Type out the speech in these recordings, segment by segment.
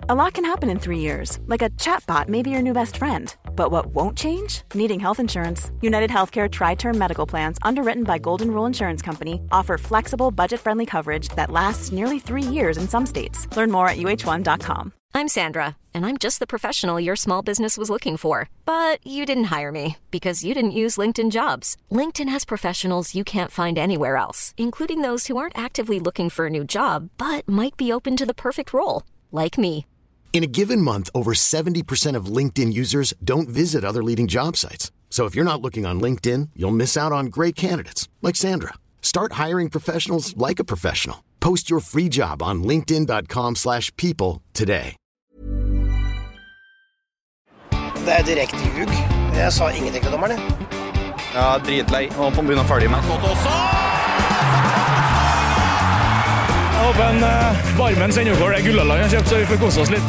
A lot can happen in 3 years, like a chatbot may be your new best friend. But what won't change? Needing health insurance. United Healthcare Tri-Term Medical Plans, underwritten by Golden Rule Insurance Company, offer flexible, budget-friendly coverage that lasts nearly 3 years in some states. Learn more at uh1.com. I'm Sandra, and I'm just the professional your small business was looking for. But you didn't hire me because you didn't use LinkedIn Jobs. LinkedIn has professionals you can't find anywhere else, including those who aren't actively looking for a new job, but might be open to the perfect role, like me. In a given month, over 70% of LinkedIn users don't visit other leading job sites. So if you're not looking on LinkedIn, you'll miss out on great candidates like Sandra. Start hiring professionals like a professional. Post your free job on linkedin.com/people today. Det direkte ljug. Jeg sa ingenting til dommeren. Ja, dritlei. Og på begynne å følge med. Jeg håper Barmen sender over det Gullaland har kjøpt, så vi får kose oss litt.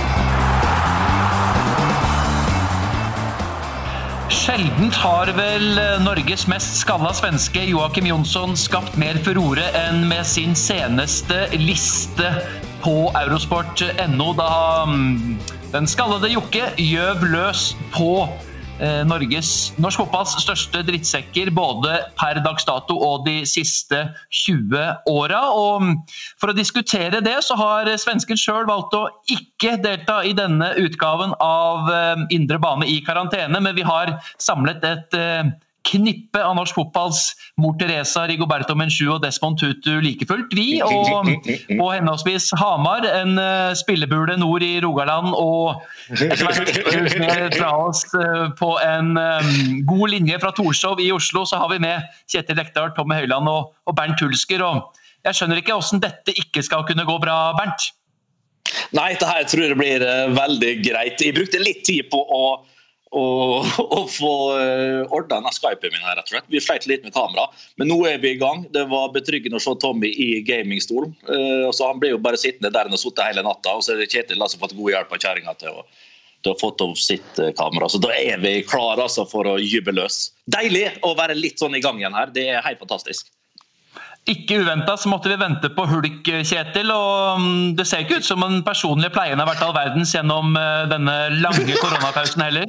Sjeldent har vel Norges mest skalla svenske Joakim Jonsson skapt mer furore enn med sin seneste liste på Eurosport.no, da den skallede Jokke gjøv løs på norsk fotballs største drittsekker både per dags dato og de siste 20 åra. Og for å diskutere det så har svensken selv valgt å ikke delta i denne utgaven av Indre bane i karantene, men vi har samlet et knippe av norsk fotballs Mor Teresa, Rigoberto Menchú og Desmond Tutu likefullt. Vi og henholdsvis Hamar, en spillebule nord i Rogaland og fra oss på en god linje fra Torshov i Oslo, så har vi med Kjetil Rekdal, Tommy Høiland og Bernt Hulsker. Og jeg skjønner ikke hvordan dette ikke skal kunne gå bra, Bernt. Nei, det her tror jeg blir veldig greit. Jeg brukte litt tid på å få ordnet denne Skypen min her, rett og slett. Vi fleit litt med kamera, men nå er vi i gang. Det var betryggende å se Tommy i gamingstolen, så han ble jo bare sittende der og sittet hele natta, og så er det Kjetil som har fått god hjelp av kjæringa til å få opp sitt kamera, så da er vi klare altså, for å jubbe løs. Deilig å være litt sånn i gang igjen her, det er helt fantastisk. Ikke uventet så måtte vi vente på Hulk, Kjetil, og det ser ikke ut som en personlig pleien har vært all verdens gjennom denne lange koronapausen heller.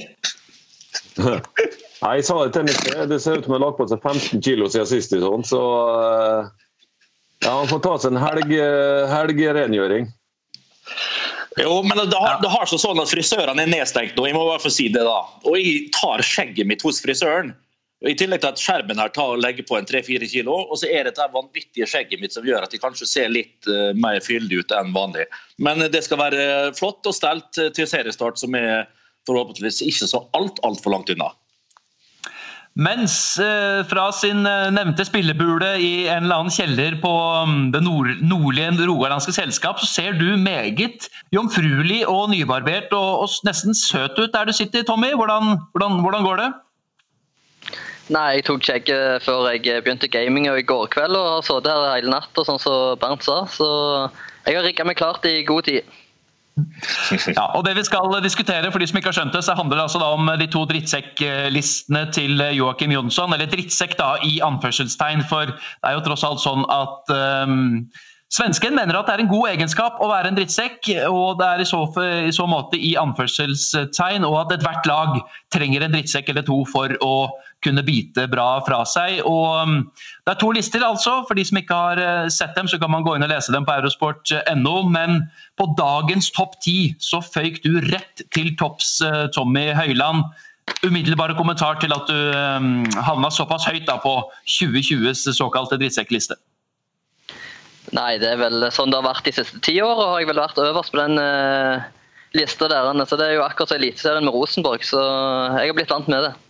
Nei, jeg sa det til Nikke. Det ser ut som jeg har lagt på seg 15 kilo siden sist i sånn, så ja, han får ta seg en helgerengjøring. Jo, men det har sånn at frisørene er nedstengt nå, jeg må i hvert fall si det da. Og jeg tar skjegget mitt hos frisøren. I tillegg til at skjermen her tar og legger på en 3-4 kilo, og så er det dette vanvittige skjegget mitt som gjør at jeg kanskje ser litt mer fyldig ut enn vanlig. Men det skal være flott og stelt til seriestart, som er forhåpentligvis ikke så alt for langt unna. Mens fra sin nevnte spillebule i en eller annen kjeller på det nordlige rogalandske selskap, så ser du meget jomfruelig og nybarbert og nesten søt ut der du sitter, Tommy. Hvordan går det? Nei, jeg tok skjegget før jeg begynte gaming i går kveld og har sittet her hele natt, og sånn som Bernt sa, så jeg har rigget meg klart i god tid. Ja, og det vi skal diskutere, for de som ikke har skjønt det, så handler det altså da om de 2 drittsekklistene til Joakim Jonsson, eller drittsekk da i anførselstegn, for det er jo tross alt sånn at svensken mener at det er en god egenskap å være en drittsekk, og det er i så måte i anførselstegn, og at et hvert lag trenger en drittsekk eller 2 for å kunne bite bra fra seg. Og det er 2 lister altså, for de som ikke har sett dem, så kan man gå inn og lese dem på Eurosport.no, men på dagens topp 10 så føyk du rett til topps, Tommy Høiland. Umiddelbare kommentar til at du havna såpass høyt da på 2020s såkalte drittsekkliste. Nei, det er vel sånn det har vært de siste 10 år, og har jeg vel vært øverst på den lista der. Så det er jo akkurat så eliteserien med Rosenborg, så jeg har blitt vant med det.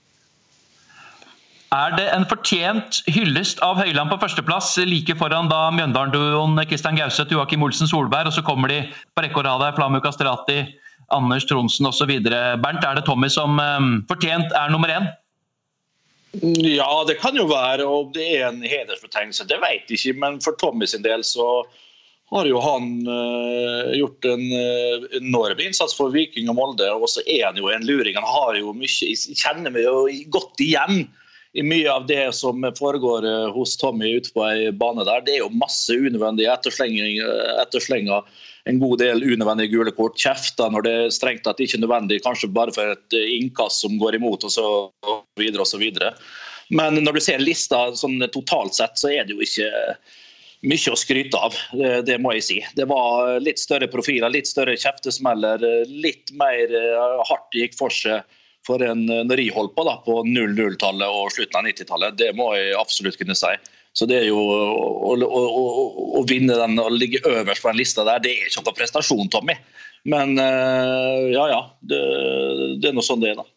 Er det en fortjent hyllest av Høiland på førsteplass, like foran da Mjøndalen-duoen Kristian Gauseth, Joakim Olsen Solberg, og så kommer de på rekke og rad der, Flamu Castrati, Anders Tronsen og så videre. Bernt, er det Tommy som fortjent er nummer 1? Ja, det kan jo være, og det er en hedersfortegnelse, det vet jeg ikke, men for Tommy sin del så har jo han gjort en enorm innsats for Viking og Molde, og så er han jo en luring. Han har jo mye, jeg kjenner meg jo godt igjen i mye av det som foregår hos Tommy ute på en bane der. Det jo masse unødvendige etterslenger, en god del unødvendige gule kort, kjefter når det strengt at det ikke nødvendig, kanskje bare for et innkast som går imot og så videre og så videre. Men når du ser lista sånn totalt sett, så det jo ikke mye å skryte av, det må jeg si. Det var litt større profiler, litt større kjeftesmeller, litt mer hardt gikk for seg for en når jeg holdt på 00-tallet og slutten av 90-tallet. Det må jeg absolutt kunne si. Så det jo å vinne den og ligge øverst på den lista der, det ikke noen prestasjon, Tommy. Men ja, det noe sånn det da.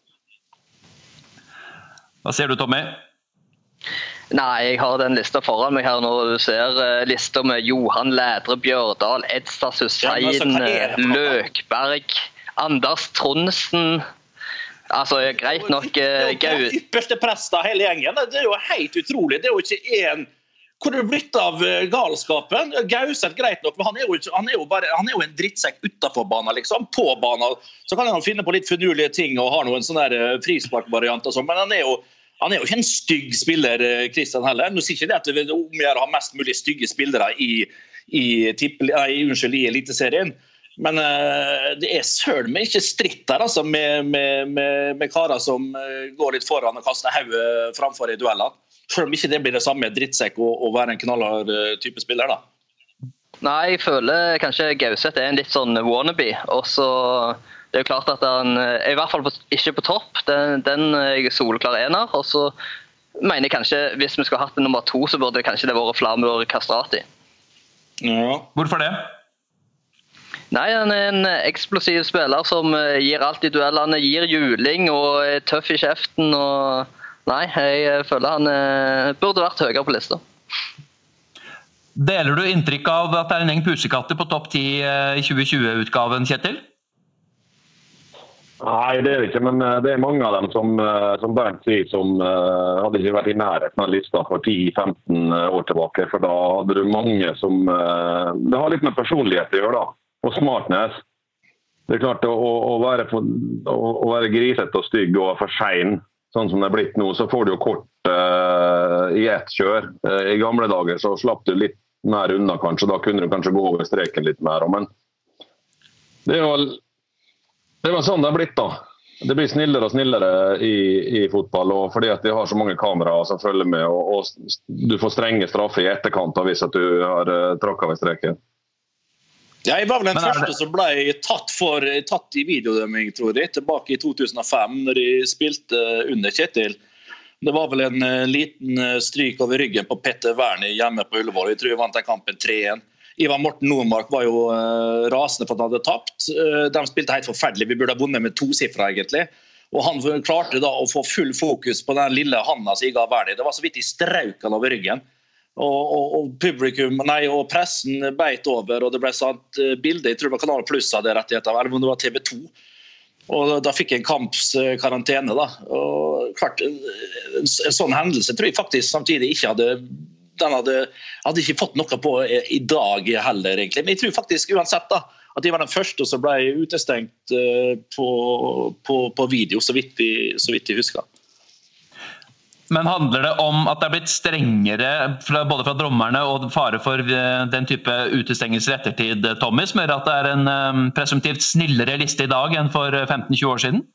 Hva ser du, Tommy? Nei, jeg har den lista foran meg her når du ser lista med Johan Lædre Bjørdal, Edstad Hussein, Løkberg, Anders Trondsen. Altså, greit nok Gaut. Ypperste prest av hele gjengen. Det jo helt utrolig. Det jo ikke en... Hvor det blitt av galskapen? Gauseth, greit nok, men han jo en drittsekk utenfor banen, liksom. På banen så kan han finne på litt finurlige ting og ha noen sånne frisparkvarianter og sånn, men han jo ikke en stygg spiller, Kristian heller. Nå sier ikke det at det omgjør å ha mest mulig stygge spillere i Eliteserien. Men det søren meg ikke stritt der, altså, med karer som går litt foran og kaster hodet framfor i duellene. Selv om ikke det blir det samme drittsekk å være en knallhard type spiller, da. Nei, jeg føler kanskje Gauseth en litt sånn wannabe, og så... Det jo klart at han i hvert fall ikke på topp, den soleklar ener, og så mener jeg kanskje, hvis vi skulle hatt en nummer 2, så burde det kanskje det vært Flamur Kastrati. Ja. Hvorfor det? Nei, han en eksplosiv spiller som gir alt i duellene, gir juling og tøff i kjeften, og nei, jeg føler han burde vært høyere på lista. Deler du inntrykk av at det en gjeng pusekatter på topp 10 i 2020-utgaven, Kjetil? Nei, det det ikke, men det mange av dem som Bernt sier, som hadde ikke vært i nærheten av lista for 10-15 år tilbake, for da hadde du mange som... Det har litt med personlighet å gjøre da, og smartness. Det klart å være griset og stygg og for sein, sånn som det blitt nå, så får du jo kort i ett kjør. I gamle dager så slapp du litt mer unna kanskje, da kunne du kanskje gå over streken litt mer, men det var sånn det har blitt da. Det blir snillere og snillere i fotball, og fordi at de har så mange kameraer som følger med, og du får strenge straffer i etterkant hvis at du har tråkket ved streken. Ja, jeg var vel den første som ble tatt i videodømming, tror jeg, tilbake i 2005, når de spilte under Kjetil. Det var vel en liten stryk over ryggen på Petter Werner hjemme på Ullevål. Jeg tror jeg vant den kampen 3-1. Ivar Morten Nordmark var jo rasende for at han hadde tapt. De spilte helt forferdelig. Vi burde ha vunnet med 2 siffer egentlig. Og han klarte da å få full fokus på den lille handa som Ivar Werner. Det var så vidt i strauken over ryggen. Og publikum, og pressen beit over, og det ble satt bilder, jeg tror det var Kanal Plus av det rettigheter, eller om det var TV 2. Og da fikk jeg en kamps karantene da. Og klart, en sånn hendelse tror jeg faktisk samtidig ikke hadde ikke fått noe på i dag heller egentlig. Men jeg tror faktisk uansett da, at de var den første som ble utestengt på video, så vidt vi husker. Men handler det om at det blitt strengere både fra dommerne og fare for den type utestengelser ettertid, Tommy, som gjør at det en presumptivt snillere liste i dag enn for 15-20 år siden?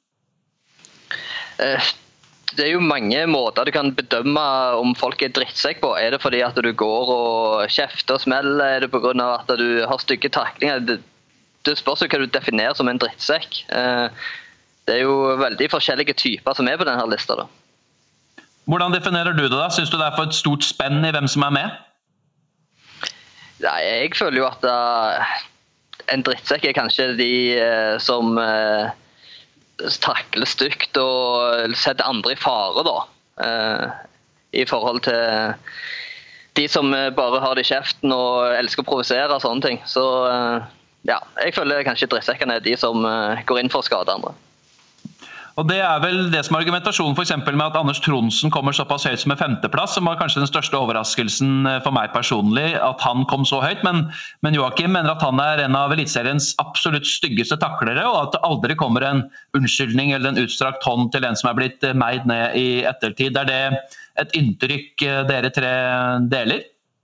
Det jo mange måter du kan bedømme om folk drittsekk på. Det fordi at du går og kjefter og smeller? Det på grunn av at du har stygge taklinger? Det spørs jo hva du definerer som en drittsekk. Det jo veldig forskjellige typer som på denne lista da. Hvordan definerer du det da? Synes du det for et stort spenn i hvem som med? Nei, jeg føler jo at en drittsekk kanskje de som takler stygt og setter andre i fare da. I forhold til de som bare har det i kjeften og elsker å provosere og sånne ting. Så ja, jeg føler kanskje drittsekkene de som går inn for å skade andre. Og det vel det som argumentasjonen for eksempel med at Anders Tronsen kommer såpass høyt som en 5. plass, som var kanskje den største overraskelsen for meg personlig, at han kom så høyt, men Joakim mener at han en av elitseriens absolutt styggeste taklere, og at det aldri kommer en unnskyldning eller en utstrakt hånd til en som blitt meid ned i ettertid. Det et inntrykk dere tre deler?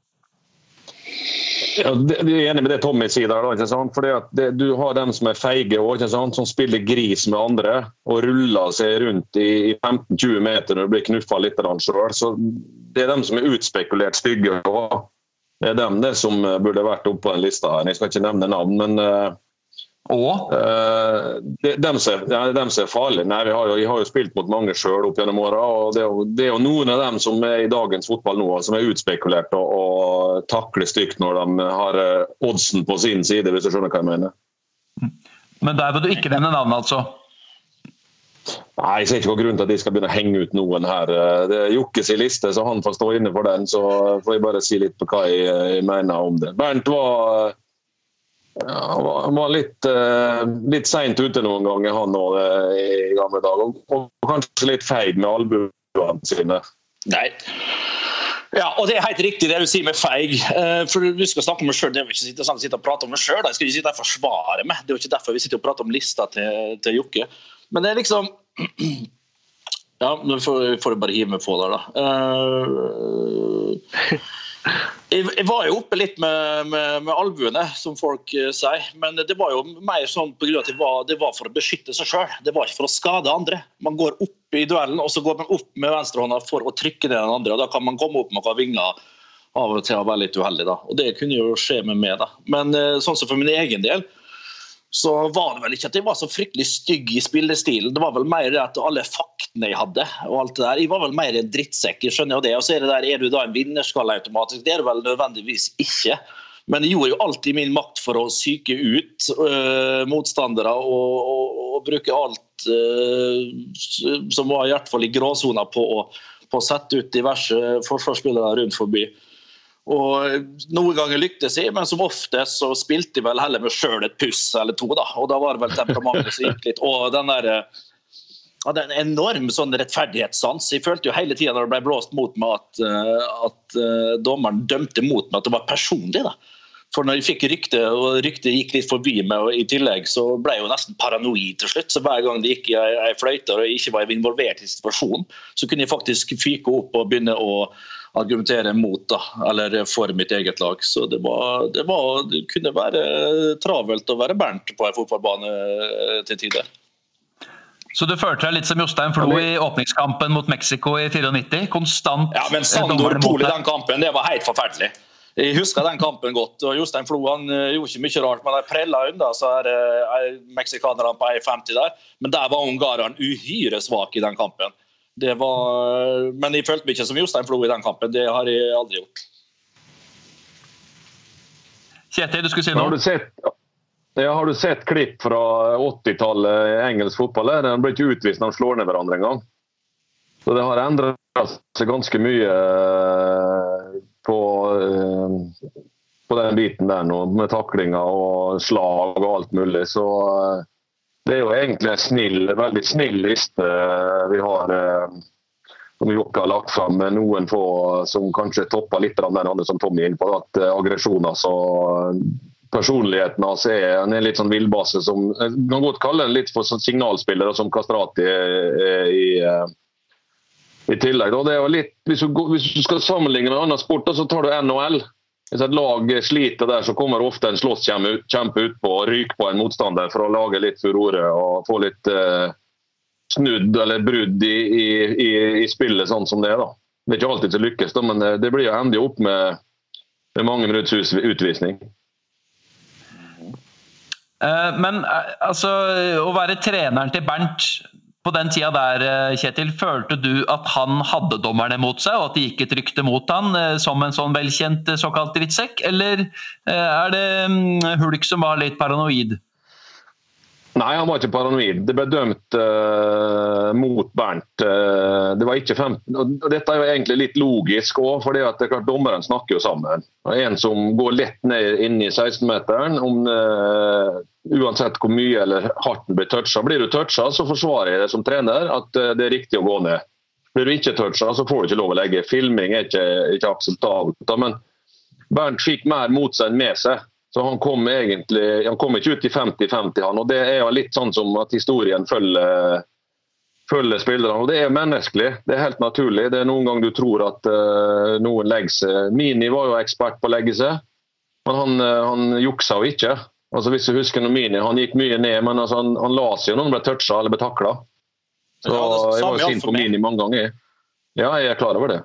Ja, jeg enig med det Tommy sier der, ikke sant? Fordi at du har dem som feige også, ikke sant? Som spiller gris med andre og ruller seg rundt i 15-20 meter når det blir knuffet litt selv. Så det dem som utspekulert stygge også. Det dem det som burde vært oppe på en liste her. Jeg skal ikke nevne navn, men dem som farlige. Nei, jeg har jo spilt mot mange selv opp gjennom året, og det jo noen av dem som i dagens fotball nå, som utspekulert og takler stygt når de har oddsen på sin side, hvis du skjønner hva jeg mener. Men der vil du ikke nevne navn, altså? Nei, jeg ser ikke hva grunnen til at de skal begynne å henge ut noen her. Det Jokkes i liste, så han får stå inne for den, så får jeg bare si litt på hva jeg mener om det. Bernt var litt sent ute noen ganger han nå i gamle dager, og kanskje litt feig med albuene sine. Nei. Ja, og det helt riktig det du sier med feig, for vi skal snakke om meg selv, det vil ikke sitte og prate om meg selv, jeg skal ikke sitte og forsvare meg, det jo ikke derfor vi sitter og prater om lista til Jokke, men det liksom, ja, nå får jeg bare hive meg på der da. Jeg var jo oppe litt med albuene, som folk sier, men det var jo mer sånn på grunn av at det var for å beskytte seg selv. Det var ikke for å skade andre. Man går opp i duellen, og så går man opp med venstrehånda for å trykke ned den andre, og da kan man komme opp med noen vinger av og til å være litt uheldig da. Og det kunne jo skje med meg da. Men sånn som for min egen del, så var det vel ikke at jeg var så fryktelig stygg i spillestilen. Det var vel mer det at alle faktene jeg hadde, og alt det der. Jeg var vel mer en drittsekk, jeg skjønner jo det. Og så det der, du da en vinnerskalle automatisk? Det det vel nødvendigvis ikke. Men jeg gjorde jo alltid min makt for å psyke ut motstandere og bruke alt som var i hvert fall i gråzona på å sette ut diverse forsvarsspillere rundt forbi. Og noen ganger lyktes jeg, men som oftest så spilte jeg vel heller med selv et puss eller to da, og da var det vel temperamentet som gikk litt, og den der det en enorm sånn rettferdighetssans. Jeg følte jo hele tiden når det ble blåst mot meg at dommeren dømte mot meg, at det var personlig da. For når jeg fikk rykte, og ryktet gikk litt forbi meg, og i tillegg så ble jeg jo nesten paranoid til slutt, så hver gang det gikk i fløyter og jeg ikke var involvert i situasjonen, så kunne jeg faktisk fyke opp og begynne å argumentere mot da, eller for mitt eget lag. Så det kunne være travelt å være Bernt på en fotballbane til tider. Så du følte deg litt som Jostein Flo i åpningskampen mot Mexico i 94? Konstant? Ja, men Sandor Pol i den kampen, det var helt forferdelig. Jeg husker den kampen godt, og Jostein Flo han gjorde ikke mye rart, men de prellet unna, så meksikanerne på 1,50 der. Men der var ungareren uhyre svak i den kampen. Men jeg følte meg ikke som Jostein Flo i den kampen, det har jeg aldri gjort. Kjetil, du skulle si noe? Har du sett klipp fra 80-tallet i engelsk fotball? Den ble ikke utvist når de slår ned hverandre en gang. Så det har endret seg ganske mye på den biten der nå, med taklinger og slag og alt mulig, så det jo egentlig en veldig snill liste vi har, som Jokke har lagt frem, med noen få som kanskje topper litt av den andre som Tommy er inne på, at aggresjoner, så personligheten hans en litt sånn vildbase, som man kan godt kalle den litt for signalspillere, som Kastrati i tillegg. Og det jo litt, hvis du skal sammenligne med andre sport, så tar du NHL. Hvis et lag sliter der, så kommer ofte en slåsskjempe ut på og ryker på en motstander for å lage litt furore og få litt snudd eller brudd i spillet sånn som det da. Det ikke alltid så lykkes, da, men det blir jo endelig opp med mange minutts utvisning. Men altså, å være treneren til Bernt på den tida der, Kjetil, følte du at han hadde dommerne mot seg, og at det gikk et rykte mot han som en sånn velkjent såkalt drittsekk, eller det Hulk som var litt paranoid? Nei, han var ikke paranoid. Det ble dømt mot Bernt. Det var ikke 15. Og dette er jo egentlig litt logisk også, fordi at det er klart dommeren snakker jo sammen. En som går lett ned inn i 16-meteren, uansett hvor mye eller hardt den blir touchet. Blir du touchet, så forsvarer jeg det som trener at det er riktig å gå ned. Blir du ikke touchet, så får du ikke lov å legge. Filming er ikke akseptabelt. Men Bernt fikk mer mot seg enn med seg. Så han kom ikke ut i 50-50 han, og det er jo litt sånn som at historien følger spillerne, og det er menneskelig, det er helt naturlig. Det er noen ganger du tror at noen legger seg. Mini var jo ekspert på å legge seg, men han juksa jo ikke. Altså hvis du husker noe Mini, han gikk mye ned, men altså, han la seg jo når han ble touchet eller ble taklet. Så jeg var jo sint på Mini mange ganger. Ja, jeg er klar over det.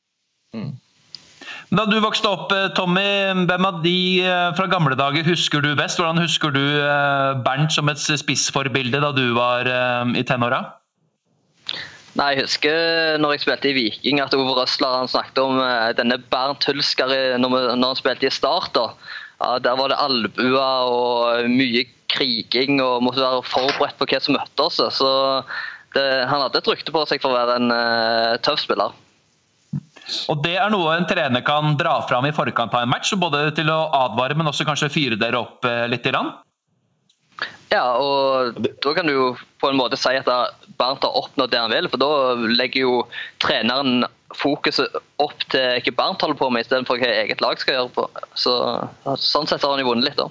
Da du vokste opp, Tommy, hvem av de fra gamle dager husker du best? Hvordan husker du Bernt som et spissforbilde da du var i tenåra? Nei, jeg husker når jeg spilte i Viking at Ove Røsler han snakket om denne Bernt Hulsker når han spilte i Start. Ja, der var det albua og mye kriging og måtte være forberedt på hva som møtte oss. Så han hadde et rykte på seg for å være en tøff spiller. Og det er noe en trener kan dra fram i forkant av en match, både til å advare, men også kanskje fyre dere opp litt i land? Ja, og da kan du jo på en måte si at Bernt har oppnådd det han vil, for da legger jo treneren fokuset opp til ikke Bernt holder på med, i stedet for hva eget lag skal gjøre på. Så sånn sett har han jo vunnet litt da.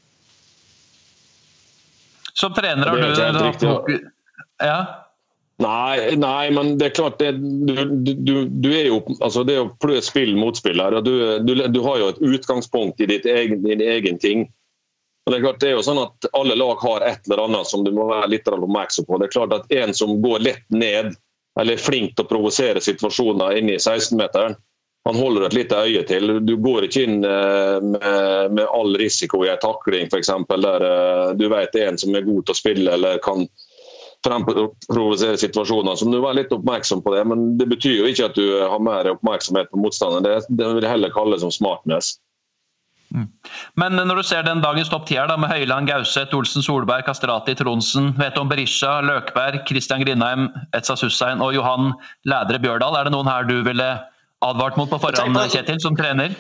Som trener har du hatt fokus... Ja? Nei, men det er klart du er jo, altså det er jo prøve spill motspiller, og du har jo et utgangspunkt i din egen ting. Og det er klart det er jo sånn at alle lag har et eller annet som du må være litt oppmerksom på. Det er klart at en som går lett ned, eller er flink til å provosere situasjoner inne i 16-meteren, han holder et lite øye til. Du går ikke inn med all risiko i en takling, for eksempel, der du vet en som er god til å spille, eller kan fremprovosere situasjoner, så du var litt oppmerksom på det, men det betyr jo ikke at du har mer oppmerksomhet på motstanderen. Det vil jeg heller kalle som smartness. Men når du ser den dagens topp 10 da, med Høyland, Gauseth, Olsen, Solberg, Kastrati, Tronsen, Veton Berisha, Løkberg, Christian Grindheim, Etsas Hussein og Johan Lædre Bjørdal, er det noen her du ville advart mot på forhånd, Kjetil, som trener?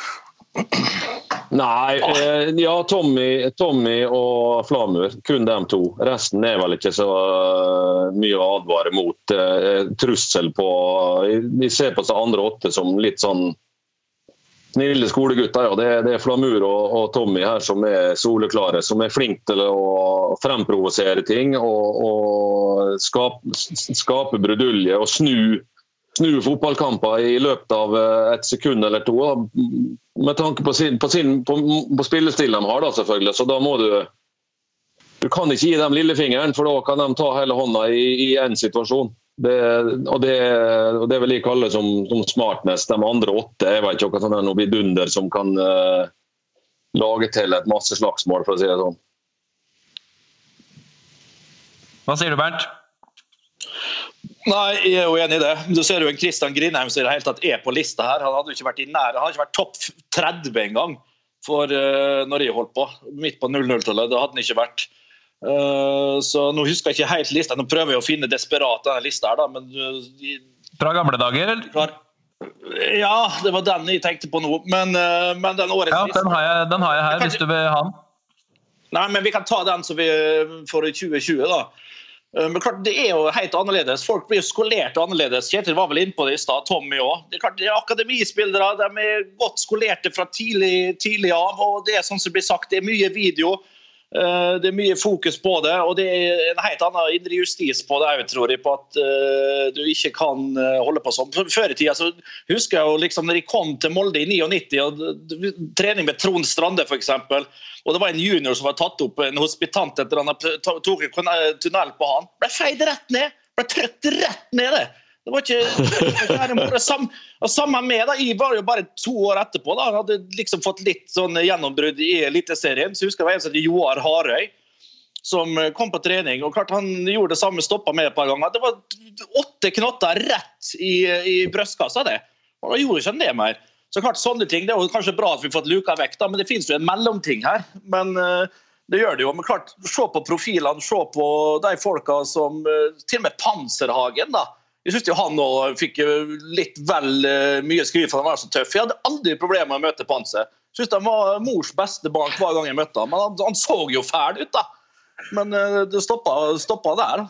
Nei, ja, Tommy og Flamur, kun dem to. Resten er vel ikke så mye å advare mot. Trussel på, vi ser på seg andre 8 som litt sånn snille skolegutter, ja. Det er Flamur og Tommy her som er soleklare, som er flink til å fremprovosere ting og skape brudulje og snu fotballkamper i løpet av et sekund eller to, med tanke på spillestilen de har da, selvfølgelig. Så da må du kan ikke gi dem lillefingeren, for da kan de ta hele hånda i en situasjon. Det vil jeg kalle som smartness. De andre 8, jeg vet ikke hva sånn er noe vidunder som kan lage til et masse slagsmål, for å si det sånn. Hva sier du, Bernt? Nei, jeg er jo enig i det. Du ser jo en Christian Grindheim som i det hele tatt er på lista her. Han hadde jo ikke vært han hadde ikke vært topp 30 en gang for når jeg holdt på. Midt på 00-tallet, det hadde han ikke vært. Så nå husker jeg ikke helt lista. Nå prøver jeg å finne desperat denne lista her da, men... Fra gamle dager, eller? Ja, det var den jeg tenkte på nå. Men den årets lista... Ja, den har jeg her, hvis du vil ha den. Nei, men vi kan ta den som vi får i 2020 da. Men klart, det er jo helt annerledes. Folk blir jo skolert annerledes. Kjetil var vel inne på det i stad, Tommy også. Det er klart, det er akademispillere, de er godt skolerte fra tidlig av, og det er sånn som blir sagt, det er mye video, det er mye fokus på det, og det er en helt annen indre justis på det, jeg tror jeg, på at du ikke kan holde på sånn. Før i tiden så husker jeg jo liksom når jeg kom til Molde i 99, og trening med Trond Strande for eksempel, og det var en junior som var tatt opp, en hospitant etter han tok en tunnel på han. Ble feid rett ned, ble trøkt rett ned det. Det var ikke samme med da, jeg var jo bare 2 år etterpå da, han hadde liksom fått litt sånn gjennombrudd i eliteserien, så jeg husker det var en som heter Joar Harøy, som kom på trening, og klart han gjorde det samme, stoppet med et par ganger. Det var 8 knotter rett i brøstkassa det, og da gjorde ikke han det mer. Så klart sånne ting, det er jo kanskje bra at vi har fått luka vekk da, men det finnes jo en mellomting her. Men Det gjør det jo, men klart, se på profilene, se på de folka som, til og med Panserhagen da. Jeg synes jo han nå fikk litt vel mye skryt for at han var så tøff. Jeg hadde aldri problemer med å møte Panser. Jeg synes han var mors beste barn hver gang jeg møtte han, men han så jo fæl ut da. Men det stoppet der.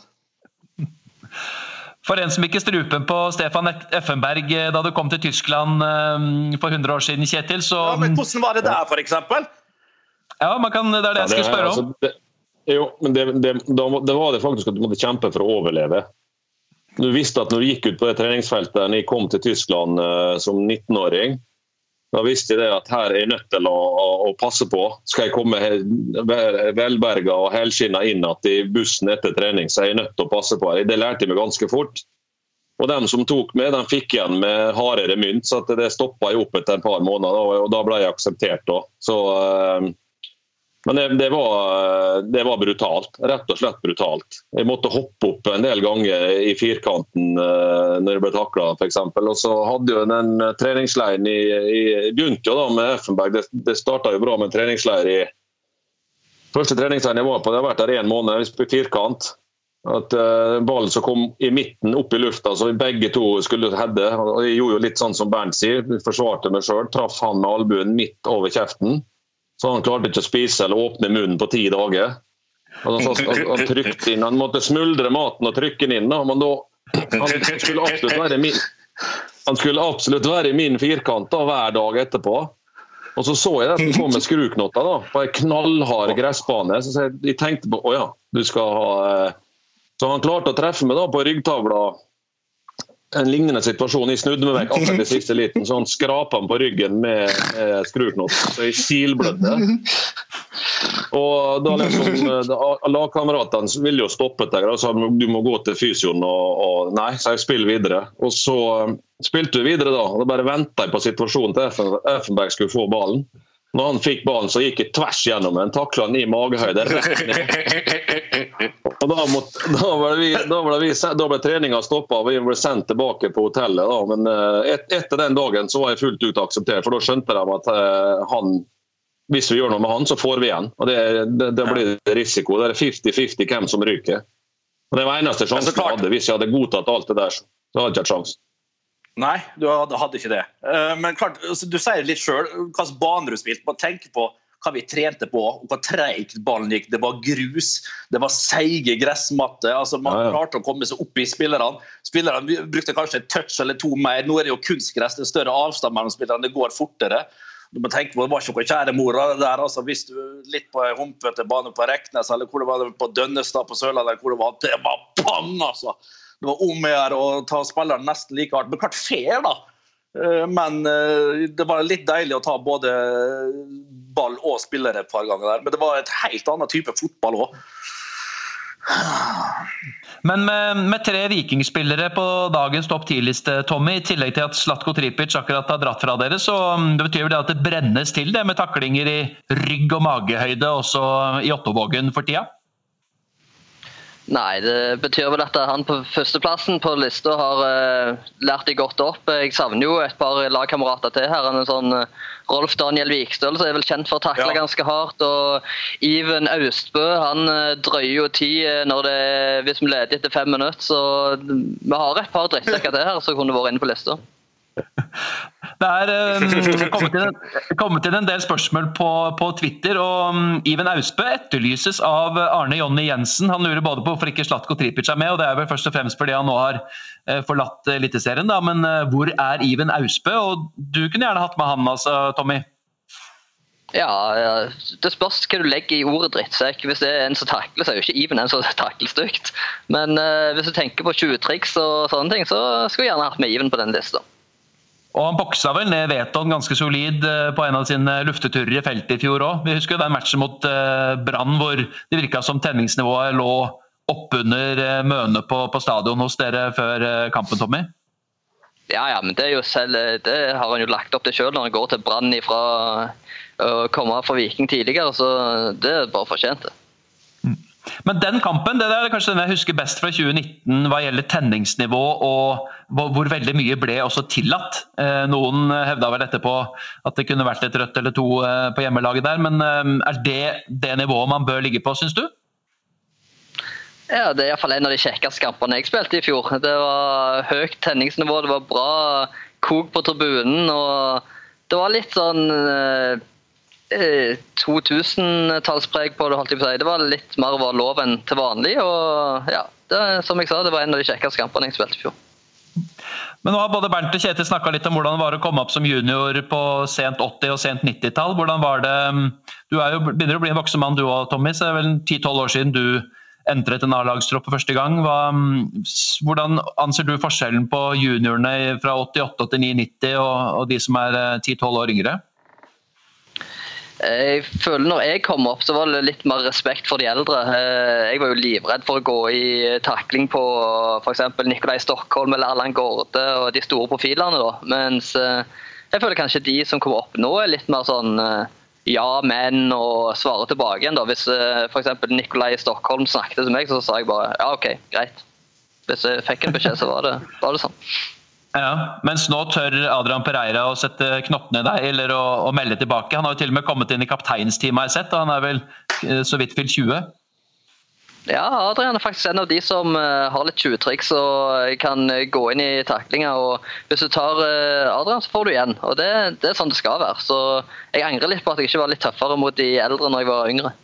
For en som ikke strupen på Stefan Effenberg da du kom til Tyskland for 100 år siden, Kjetil, så... Ja, men hvordan var det der, for eksempel? Ja, det er det jeg skulle spørre om. Jo, men det var det faktisk at du måtte kjempe for å overleve. Du visste at når du gikk ut på det treningsfeltet når jeg kom til Tyskland som 19-åring, da visste jeg det at her er jeg nødt til å passe på. Skal jeg komme velberget og helskinnet inn i bussen etter trening, så er jeg nødt til å passe på. Det lærte jeg meg ganske fort. Og de som tok med, de fikk igjen med hardere mynt, så det stoppet jeg opp etter et par måneder, og da ble jeg akseptert da. Så... Men det var brutalt, rett og slett brutalt. Jeg måtte hoppe opp en del ganger i firkanten når jeg ble taklet, for eksempel. Og så hadde jo den treningsleiren begynte jo da med Effenberg. Det startet jo bra med en treningsleir første treningsleiren jeg var på, det har vært der 1 måned, på firkant. At ballen som kom i midten opp i lufta, så begge to skulle hedde. Og jeg gjorde jo litt sånn som Bernt sier, forsvarte meg selv, traff han med albuen midt over kjeften. Så han klarte ikke å spise eller åpne munnen på 10 dager. Han trykte inn, han måtte smuldre maten og trykke den inn. Men da, han skulle absolutt være i min firkant da, hver dag etterpå. Og så jeg det som kom med skruknotter da, på en knallhard gressbane. Så jeg tenkte på, åja, du skal ha... Så han klarte å treffe meg da på ryggtavla en lignende situasjon. Jeg snudde meg vekk akkurat i siste liten, så han skrapet han på ryggen med skruknott, så jeg silblødde. Og da lagkameratene ville jo stoppe det, og sa du må gå til fysioen, og nei, så jeg spiller videre. Og så spilte vi videre da, og da bare ventet jeg på situasjonen til Effenberg skulle få ballen. Når han fikk ballen, så gikk jeg tvers gjennom en, taklet han i magehøyde rett ned. Og da ble treningen stoppet, og vi ble sendt tilbake på hotellet. Da. Men etter den dagen så var jeg fullt ut akseptert, for da skjønte de at hvis vi gjør noe med han, så får vi igjen. Og det blir risiko. Det er 50-50 hvem som ryker. Og det var eneste sjansen jeg hadde. Hvis jeg hadde godtatt alt det der, så hadde jeg ikke hatt sjans. Nei, du hadde ikke det. Men klart, du sier litt selv, hva slags baner du spilte. Bare tenk på hva vi trente på, og hva treigt ballen gikk. Det var grus, det var seige gressmatte. Altså, man klarte å komme seg opp i spillerne. Spillerne brukte kanskje et touch eller 2 mer. Nå er det jo kunstgress, det er større avstand mellom spillerne, det går fortere. Du må tenke på, det var ikke noe kjære mor der. Altså, hvis du litt på en humpete bane på Reknes, eller hvor det var på Dønnestad på Sørlandet, hvor det var pang, altså. Det var om her å ta spilleren nesten like hardt. Men klart fair da. Men det var litt deilig å ta både ball og spillere et par ganger der. Men det var et helt annet type fotball også. Men med 3 vikingspillere på dagens topp 10-liste, Tommy, i tillegg til at Zlatko Tripic akkurat har dratt fra dere, så det betyr det at det brennes til det med taklinger i rygg og magehøyde også i Ottovågen for tida? Nei, det betyr vel at han på førsteplassen på lista har lært de godt opp. Jeg savner jo et par lagkamerater til her. En sånn Rolf Daniel Vikstøl, som er vel kjent for å takle ganske hardt. Og Iven Austbø, han drøyer jo tid hvis vi leder etter 5 minutter. Så vi har et par drittsekker til her som kunne vært inne på lista. Det er kommet inn en del spørsmål på Twitter, og Iven Austbø etterlyses av Arne Jonny Jensen. Han lurer både på hvorfor ikke Zlatko Tripic er med, og det er vel først og fremst fordi han nå har forlatt Eliteserien da. Men hvor er Iven Austbø? Og du kunne gjerne hatt med han, altså, Tommy. Ja, det spørs hva du legger i ordet drittsekk. Hvis det er en som takler, så er jo ikke Iven en som takler stygt. Men hvis du tenker på 20-triks og sånne ting, så skulle jeg gjerne hatt med Iven på den lista. Og han boksa vel ned Veton ganske solid på en av sine lufteturer i feltet i fjor også. Vi husker jo den matchen mot Brann, hvor det virket som tenningsnivået lå oppunder møne på stadion hos dere før kampen, Tommy. Ja, men det er jo selv, det har han jo lagt opp det selv når han går til Brann fra å komme fra Viking tidligere, så det er bare fortjent det. Men den kampen, det er kanskje den jeg husker best fra 2019 hva gjelder tenningsnivå og hvor veldig mye ble også tillatt. Noen hevda vel etterpå at det kunne vært et rødt eller to på hjemmelaget der, men er det nivået man bør ligge på, synes du? Ja, det er i hvert fall en av de kjekkeste kampene jeg spilte i fjor. Det var høyt tenningsnivå, det var bra kok på tribunen, og det var litt sånn 2000-tallspreg på det, holdt jeg på å si. Det var litt mer over lov enn til vanlig, og ja, som jeg sa, det var en av de kjekkeste kampene jeg spilte i fjor. Men nå har både Bernt og Kjetil snakket litt om hvordan det var å komme opp som junior på sent 80- og sent 90-tall. Hvordan var det? Du begynner å bli en voksen mann du og Tommy, så det er vel 10-12 år siden du entret en A-lagstropp for første gang. Hvordan anser du forskjellen på juniorene fra 88 til 99 og de som er 10-12 år yngre? Jeg føler når jeg kom opp, så var det litt mer respekt for de eldre. Jeg var jo livredd for å gå i takling på for eksempel Nikolai Stockholm eller Allan Gårde og de store profilene da. Mens jeg føler kanskje de som kommer opp nå er litt mer sånn ja, men og svare tilbake igjen da. Hvis for eksempel Nikolai Stockholm snakket til meg, så sa jeg bare ja, ok, greit. Hvis jeg fikk en beskjed, så var det sånn. Ja, mens nå tør Adrian Pereira å sette knottene i deg eller å melde tilbake. Han har jo til og med kommet inn i kapteinsteamet, har jeg sett, og han er vel så vidt fylt 20. Ja, Adrian er faktisk en av de som har litt 20-triks og kan gå inn i taklinger, og hvis du tar Adrian så får du igjen, og det er sånn det skal være. Så jeg angrer litt på at jeg ikke var litt tøffere mot de eldre når jeg var yngre.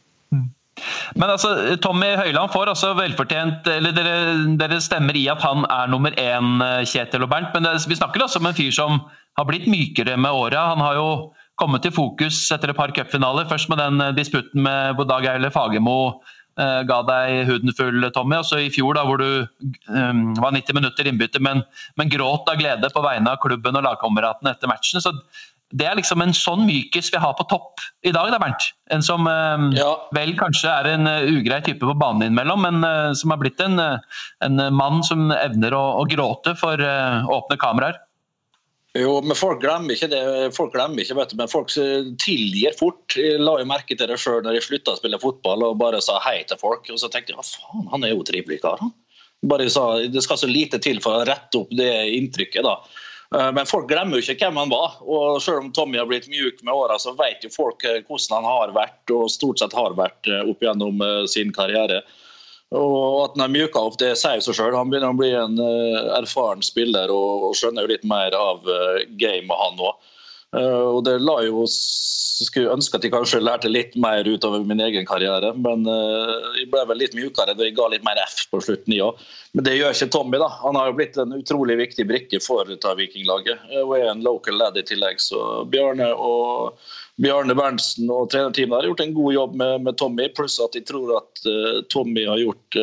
Men altså, Tommy Høiland får også velfortjent, eller dere stemmer i at han er nummer 1, Kjetil og Bernt, men vi snakker også om en fyr som har blitt mykere med året. Han har jo kommet til fokus etter et par cupfinaler, først med den disputten med Dag Eile Fagemo ga deg huden full, Tommy, og så i fjor da, hvor du var 90 minutter innbytte, men gråt av glede på vegne av klubben og lagkameratene etter matchen, så det er liksom en sånn mykis vi har på topp i dag, da, Bernt. En som vel kanskje er en ugrei type på banen innimellom, men som har blitt en mann som evner å gråte for åpne kameraer. Jo, men folk glemmer ikke det. Vet du, men folk tilgir fort. Jeg la jo merke til det selv når jeg sluttet å spille fotball og bare sa hei til folk, og så tenkte jeg, hva faen, han er jo trivelig kar, han. Bare sa, det skal så lite til for å rette opp det inntrykket da. Men folk glemmer jo ikke hvem han var, og selv om Tommy har blitt mjuk med årene, så vet jo folk hvordan han har vært, og stort sett har vært opp gjennom sin karriere. Og at han er mjuket opp, det sier jo seg selv. Han begynner å bli en erfaren spiller, og skjønner jo litt mer av gamet han også. Og det la jo, skulle ønske at jeg kanskje lærte litt mer utover min egen karriere, men jeg ble vel litt mjukere, da jeg ga litt mer F på slutten i år. Men det gjør ikke Tommy da. Han har jo blitt en utrolig viktig brikke for Vikinglaget, og er en local lad i tillegg, så Bjarne Berntsen og trenerteamet har gjort en god jobb med Tommy, pluss at jeg tror at Tommy har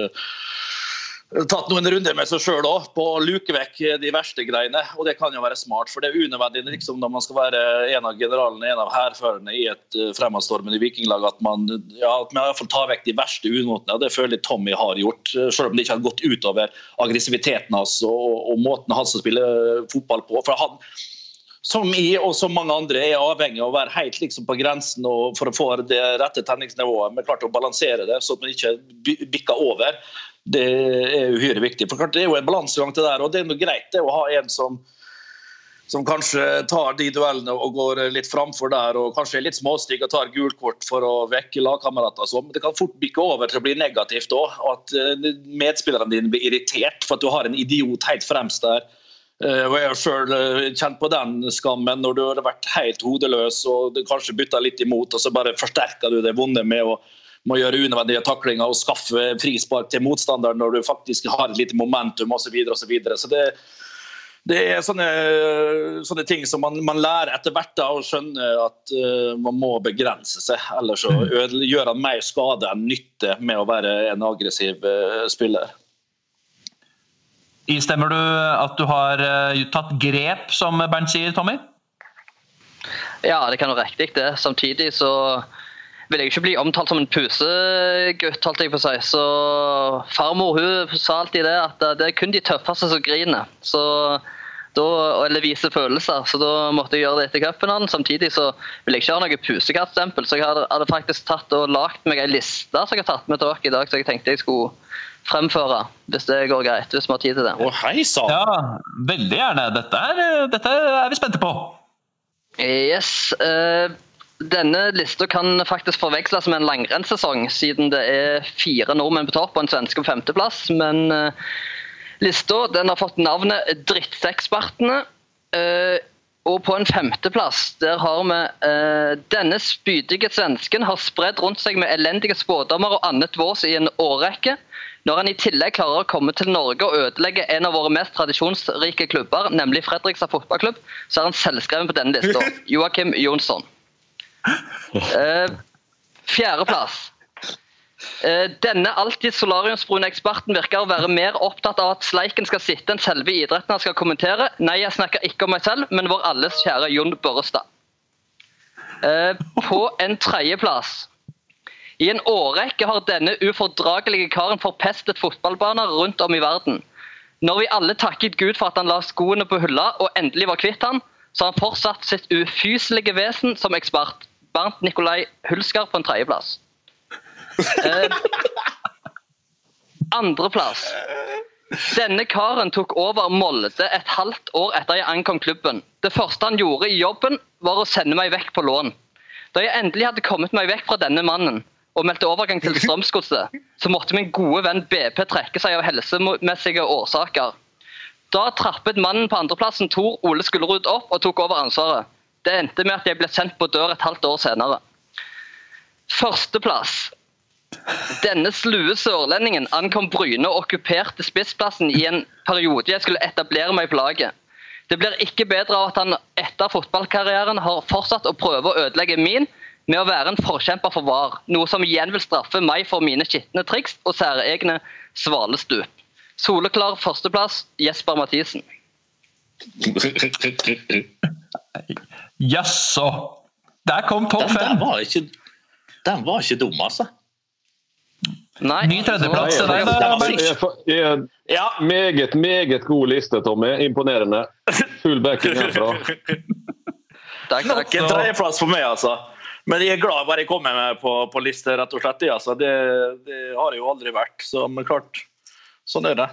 tatt noen runder med seg selv også, på å luke vekk de verste greiene, og det kan jo være smart, for det er unødvendig liksom, når man skal være en av generalene, en av hærførerne i et fremadstormende vikinglag, at man i hvert fall tar vekk de verste unåtene, og det føler jeg Tommy har gjort, selv om det ikke har gått utover aggressiviteten hans og måten hans å spille fotball på, for han som jeg og som mange andre er avhengig av å være helt liksom på grensen for å få det rette tenningsnivået, men klart å balansere det så at man ikke bikker over. Det er uhyre viktig, for klart det er jo en balansegang til der, og det er noe greit det å ha en som kanskje tar de duellene og går litt framfor der, og kanskje er litt småstig og tar gulkort for å vekke lagkamerater og sånn, men det kan fort bikke over til å bli negativt også, at medspillerne dine blir irritert for at du har en idiot helt fremst der. Og jeg har selv kjent på den skammen når du har vært helt hodeløs og du kanskje bytter litt imot, og så bare forsterker du det vonde med å gjøre unødvendige taklinger og skaffe frispark til motstanderen når du faktisk har et lite momentum og så videre og så videre. Så det er sånne ting som man lærer etter hvert da, og skjønner at man må begrense seg, ellers så gjør han mer skade enn nytte med å være en aggressiv spiller. Stemmer du at du har tatt grep, som Bernt sier, Tommy? Ja, det kan være riktig det. Samtidig så vil jeg ikke bli omtalt som en pusegutt, holdt jeg på å si. Så farmor, hun sa alltid det, at det er kun de tøffeste som griner. Så eller vise følelser, så da måtte jeg gjøre det etter cupfinalen. Samtidig så ville jeg ikke ha noe pusekattstempel, så jeg hadde faktisk tatt og lagt meg en liste som jeg har tatt med til dere i dag, så jeg tenkte jeg skulle fremføre, hvis det går greit, hvis vi har tid til det. Hei sann! Ja, veldig gjerne. Dette vi spente på. Yes, denne lista kan faktisk forveksles med en langrennsesong, siden det 4 nordmenn på topp og en svenske på 5. plass, men lista den har fått navnet Drittsekspertene, og på en 5. plass, der har vi denne spydige svensken har spredd rundt seg med elendige spådommer og annet vås i en årrekke. Når han i tillegg klarer å komme til Norge og ødelegge en av våre mest tradisjonsrike klubber, nemlig Fredrikstad fotballklubb, så han selvskreven på denne lista. Joakim Jonsson. 4. plass. Denne alltid solariumsbrune eksperten virker å være mer opptatt av at sleiken skal sitte enn selve idretten han skal kommentere. Nei, jeg snakker ikke om meg selv, men vår alles kjære Jon Børrestad. På en 3. plass. I en årrekke har denne ufordragelige karen forpestet fotballbaner rundt om i verden. Når vi alle takket Gud for at han la skoene på hylla og endelig var kvitt han, så har han fortsatt sitt ufyselige vesen som ekspert. Bernt Nikolai Hulskar på en 3. plass. 2. plass. Denne karen tok over Molde et halvt år etter jeg ankom klubben. Det første han gjorde i jobben var å sende meg vekk på lån. Da jeg endelig hadde kommet meg vekk fra denne mannen, og meldte overgang til Strømsgodset, så måtte min gode venn BP trekke seg av helsemessige årsaker. Da trappet mannen på 2. plassen Tor Ole Skullerud opp og tok over ansvaret. Det endte med at jeg ble sendt på dør et halvt år senere. 1. plass. Denne slue sørlendingen ankom Bryne og okkuperte spissplassen i en periode jeg skulle etablere meg på laget. Det blir ikke bedre av at han etter fotballkarrieren har fortsatt å prøve å ødelegge min, med å være en forkjemper for VAR, noe som igjen vil straffe meg for mine skittende triks og særegne svalestup. Soleklar 1. plass, Jesper Mathisen. Jaså. Der kom topp 5. Den var ikke dum, altså. Nei. Ny 3. plass. Ja, meget god liste, Tommy. Imponerende. Full backing herfra. Nok en 3. plass for meg, altså. Men jeg glad bare jeg kommer med på liste, rett og slett. Altså. Det har jeg jo aldri vært, så men klart, sånn det.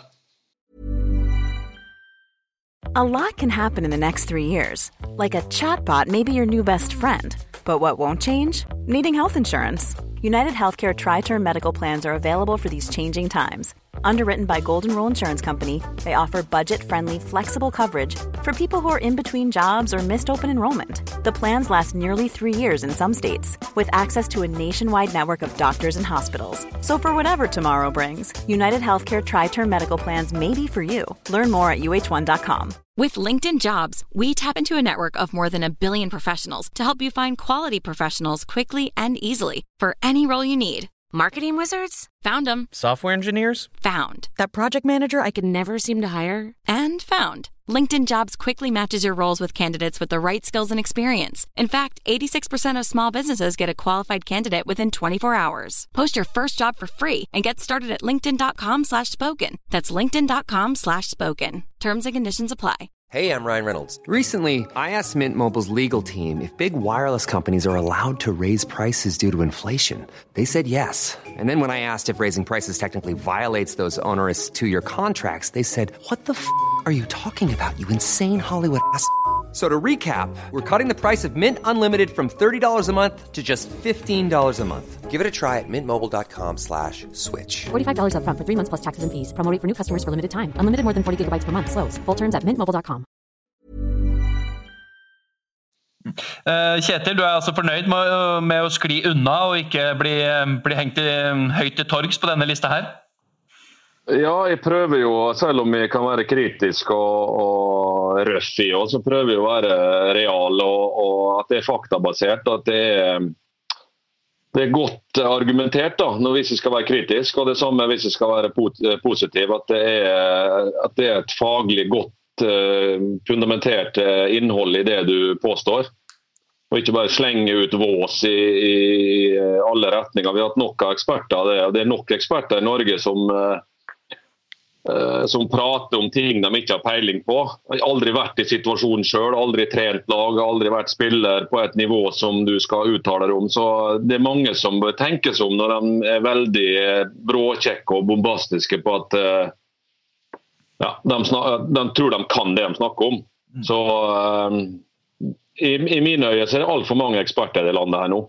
A lot can happen in the next 3 years. Like a chatbot may be your new best friend. But what won't change? Needing health insurance. United Healthcare Tri-Term Medical Plans are available for these changing times. Underwritten by Golden Rule Insurance Company, they offer budget-friendly, flexible coverage for people who are in between jobs or missed open enrollment. The plans last nearly 3 years in some states, with access to a nationwide network of doctors and hospitals. So for whatever tomorrow brings, United Healthcare Tri-Term Medical Plans may be for you. Learn more at uh1.com. With LinkedIn Jobs, we tap into a network of more than 1 billion professionals to help you find quality professionals quickly and easily for any role you need. Marketing wizards? Found them. Software engineers? Found. That project manager I could never seem to hire? And found. LinkedIn Jobs quickly matches your roles with candidates with the right skills and experience. In fact, 86% of small businesses get a qualified candidate within 24 hours. Post your first job for free and get started at linkedin.com/spoken. That's linkedin.com/spoken. Terms and conditions apply. Hey, I'm Ryan Reynolds. Recently, I asked Mint Mobile's legal team if big wireless companies are allowed to raise prices due to inflation. They said yes. And then when I asked if raising prices technically violates those onerous 2-year contracts, they said, "What the f*** are you talking about, you insane Hollywood ass?" So to recap, we're cutting the price of Mint Unlimited from $30 a month to just $15 a month. Give it a try at mintmobile.com/switch. $45 up front for 3 months plus taxes and fees. Promo rate for new customers for limited time. Unlimited more than 40 gigabytes per month. Slows full terms at mintmobile.com. Kjetil, du altså fornøyd med å skli unna og ikke bli hengt høyt til torgs på denne lista her? Ja, jeg prøver jo, selv om jeg kan være kritisk og røff i, så prøver jeg å være real og at det faktabasert, at det er godt argumentert da, når vi skal være kritisk, og det samme hvis vi skal være positiv, at det er et faglig godt fundamentert innhold i det du påstår, og ikke bare slenge ut vås i alle retninger. Vi har hatt nok av eksperter, og det er nok eksperter i Norge som som prater om ting de ikke har peiling på. Aldri vært i situasjonen selv, aldri trent lag, aldri vært spiller på et nivå som du skal uttale deg om. Så det er mange som bør tenke seg om når de er veldig bråkjekke og bombastiske på at de tror de kan det de snakker om. Så i mine øyne så er det alt for mange eksperter i det landet her nå.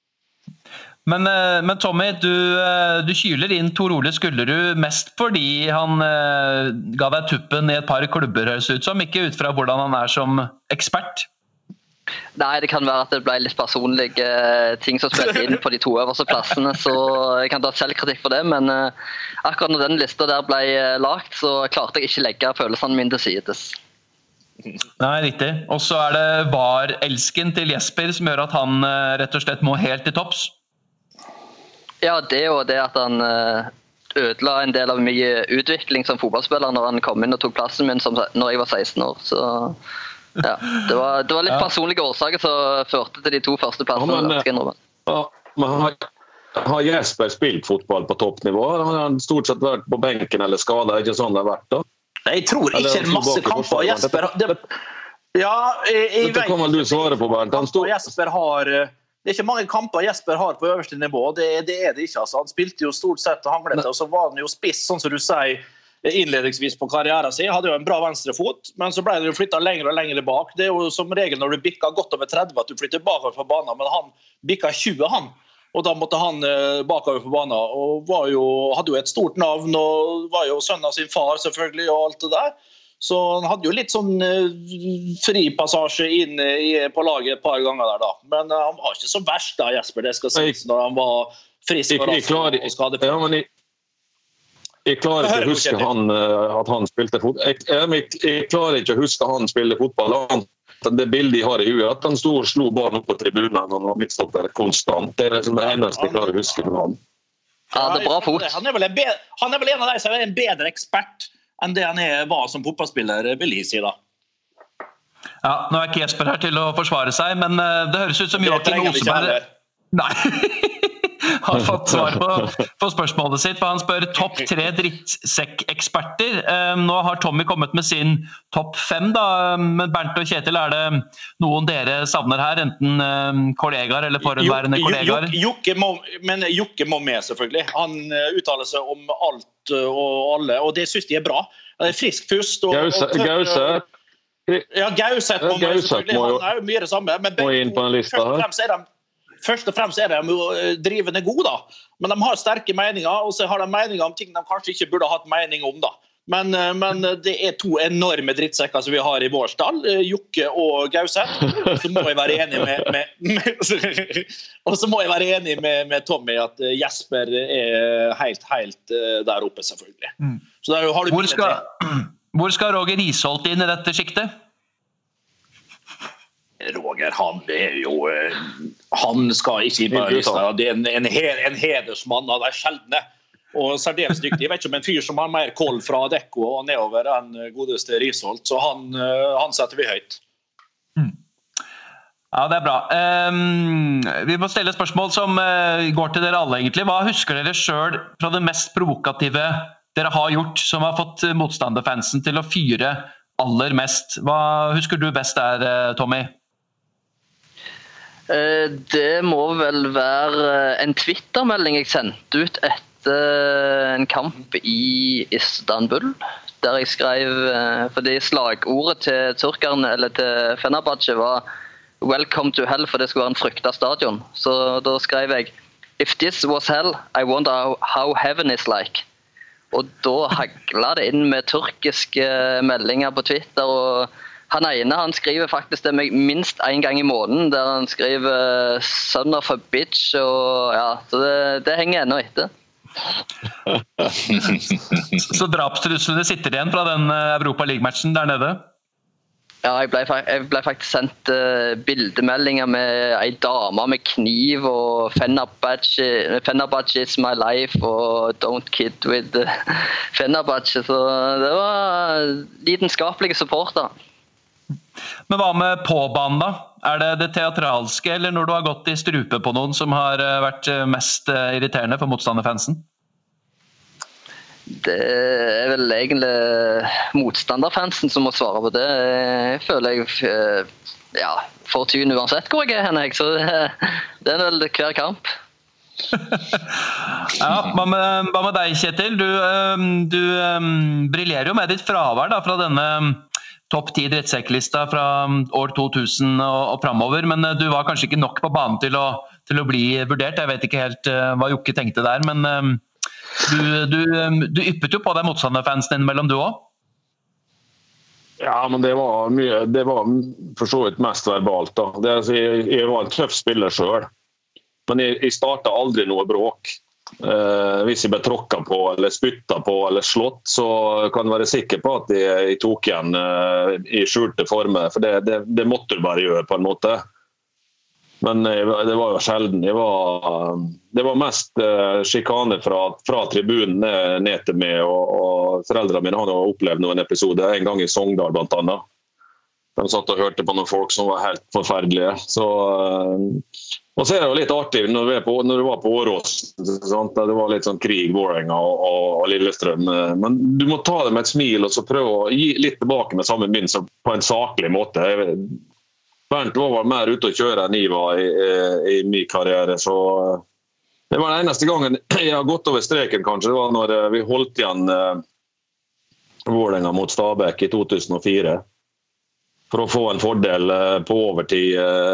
Men Tommy, du kyler inn Tor Ole Skullerud mest fordi han ga deg tuppen i et par klubber, høres ut som, ikke ut fra hvordan han som ekspert? Nei, det kan være at det ble litt personlige ting som spilte inn på de 2 øverste plassene, så jeg kan ta selvkritikk for det, men akkurat når den lista der ble lagt, så klarte jeg ikke legge følelsene mine til sides. Nei, riktig. Og så det VAR-elsken til Jesper som gjør at han rett og slett må helt til topps. Ja, det og det at han ødela en del av mye utvikling som fotballspiller når han kom inn og tok plassen min når jeg var 16 år. Så ja, det var litt personlige årsaker som førte til de 2 første plassene. Men har Jesper spilt fotball på toppnivå? Har han stort sett vært på benken eller skadet? Ikke sånn det har vært da? Jeg tror ikke det masse kamper Jesper. Dette kan vel du svare på, Bernt. Jesper har... Det ikke mange kamper Jesper har på øverste nivå, det det ikke. Altså. Han spilte jo stort sett og hanglete, og så var han jo spiss, sånn som du sier, innledningsvis på karrieren sin. Hadde jo en bra venstre fot, men så ble det jo flyttet lenger og lenger bak. Det jo som regel når du bikket godt over 30 at du flytter bakover på banen, men han bikket 20 han. Og da måtte han bakover på banen, og hadde jo et stort navn, og var jo sønn av sin far selvfølgelig, og alt det der. Så han hadde jo litt sånn fri passasje inn på laget et par ganger der da. Men han var ikke så verst da, Jesper, det skal sies, når han var frisk og rask og skadefri. Ja, men jeg klarer ikke å huske at han spilte fotball. Jeg klarer ikke å huske han spilte fotball. Det bildet jeg har i huet, at han stod og slo barn opp på tribunen og han var midtstopper konstant. Det liksom det eneste jeg klarer å huske med han. Ja, det bra fot. Han vel en av de som en bedre ekspert enn det han var som fotballspiller, vil jeg si da. Ja, nå ikke Jesper her til å forsvare seg, men det høres ut som Joakim Oseberg... Nei, har fått svar på spørsmålet sitt, for han spør topp 3 drittsekk-eksperter. Nå har Tommy kommet med sin topp 5 da, men Bernt og Kjetil, det noen dere savner her, enten kollegaer eller forhåndværende kollegaer? Jokke må med selvfølgelig. Han uttaler seg om alt og alle, og det synes de bra. Det frisk pust og Gauseth. Ja, Gauseth må med selvfølgelig. Han jo mye det samme, men først og fremst de jo drivende gode da, men de har sterke meninger, og så har de meninger om ting de kanskje ikke burde hatt mening om da. Men det 2 enorme drittsekker som vi har i vår stall, Jokke og Gauseth. Så må jeg være enig og så må jeg være enig med Tommy at Jesper helt der oppe selvfølgelig. Så der har du hvor skal Roger Risholt inn i dette skiktet? Roger, han skal ikke inn på lista. Det en hedersmann av de sjeldne, og særdeles dyktig. Jeg vet ikke om en fyr som har mer koll fra Dekko og nedover enn godeste Risholt, så han setter vi høyt. Ja, det bra. Vi må stille spørsmål som går til dere alle egentlig. Hva husker dere selv fra det mest provokative dere har gjort, som har fått motstanderfansen til å fyre aller mest? Hva husker du best der, Tommy? Det må vel være en Twitter-melding jeg sendte ut etter en kamp i Istanbul, der jeg skrev, fordi slagordet til turkerne, eller til Fenerbahçe, var «Welcome to hell», for det skulle være en fryktet stadion. Så da skrev jeg «If this was hell, I wonder how heaven is like». Og da haglet det inn med turkiske meldinger på Twitter, og han skriver faktisk det minst en gang i måneden, der han skriver «son of a bitch», og ja, så det henger ennå etter. Så drapstruslene sitter igjen fra den Europa League-matchen der nede? Ja, jeg ble faktisk sendt bildemeldinger med en dame med kniv, og Fenerbahçe is my life, og don't kid with Fenerbahçe, så det var lidenskapelige supporter. Men hva med på banen da? Det teatralske, eller når du har gått i strupe på noen som har vært mest irriterende for motstanderfansen? Det vel egentlig motstanderfansen som må svare på det. Jeg føler jeg får tyn uansett hvor jeg Henrik, så det vel hver kamp. Hva med deg, Kjetil? Du briljerer jo med ditt fravær da, fra denne topp 10 drittsekklista fra år 2000 og fremover, men du var kanskje ikke nok på banen til å bli vurdert. Jeg vet ikke helt hva Jokke tenkte der, men du yppet jo på deg motstanderfansen innimellom du også? Ja, men det var for så vidt mest verbalt da. Jeg var en tøff spiller selv. Men jeg startet aldri noe bråk. Hvis jeg ble tråkket på, eller spyttet på, eller slått, så kan jeg være sikker på at jeg tok igjen i skjulte former, for det måtte du bare gjøre på en måte. Men det var jo sjelden. Det var mest skikane fra tribunen ned til meg, og foreldrene mine har opplevd noen episoder, en gang i Sogndal blant annet. De satt og hørte på noen folk som var helt forferdelige. Og så det jo litt artig når du var på Årås, det var litt sånn krig, Vålerenga og Lillestrøm. Men du må ta det med et smil og så prøve å gi litt tilbake med samme mynt på en saklig måte. Bernt var mer ute å kjøre enn jeg var i min karriere, så det var den eneste gangen jeg har gått over streken kanskje, det var når vi holdt igjen Vålerenga mot Stabæk i 2004. For å få en fordel på overtid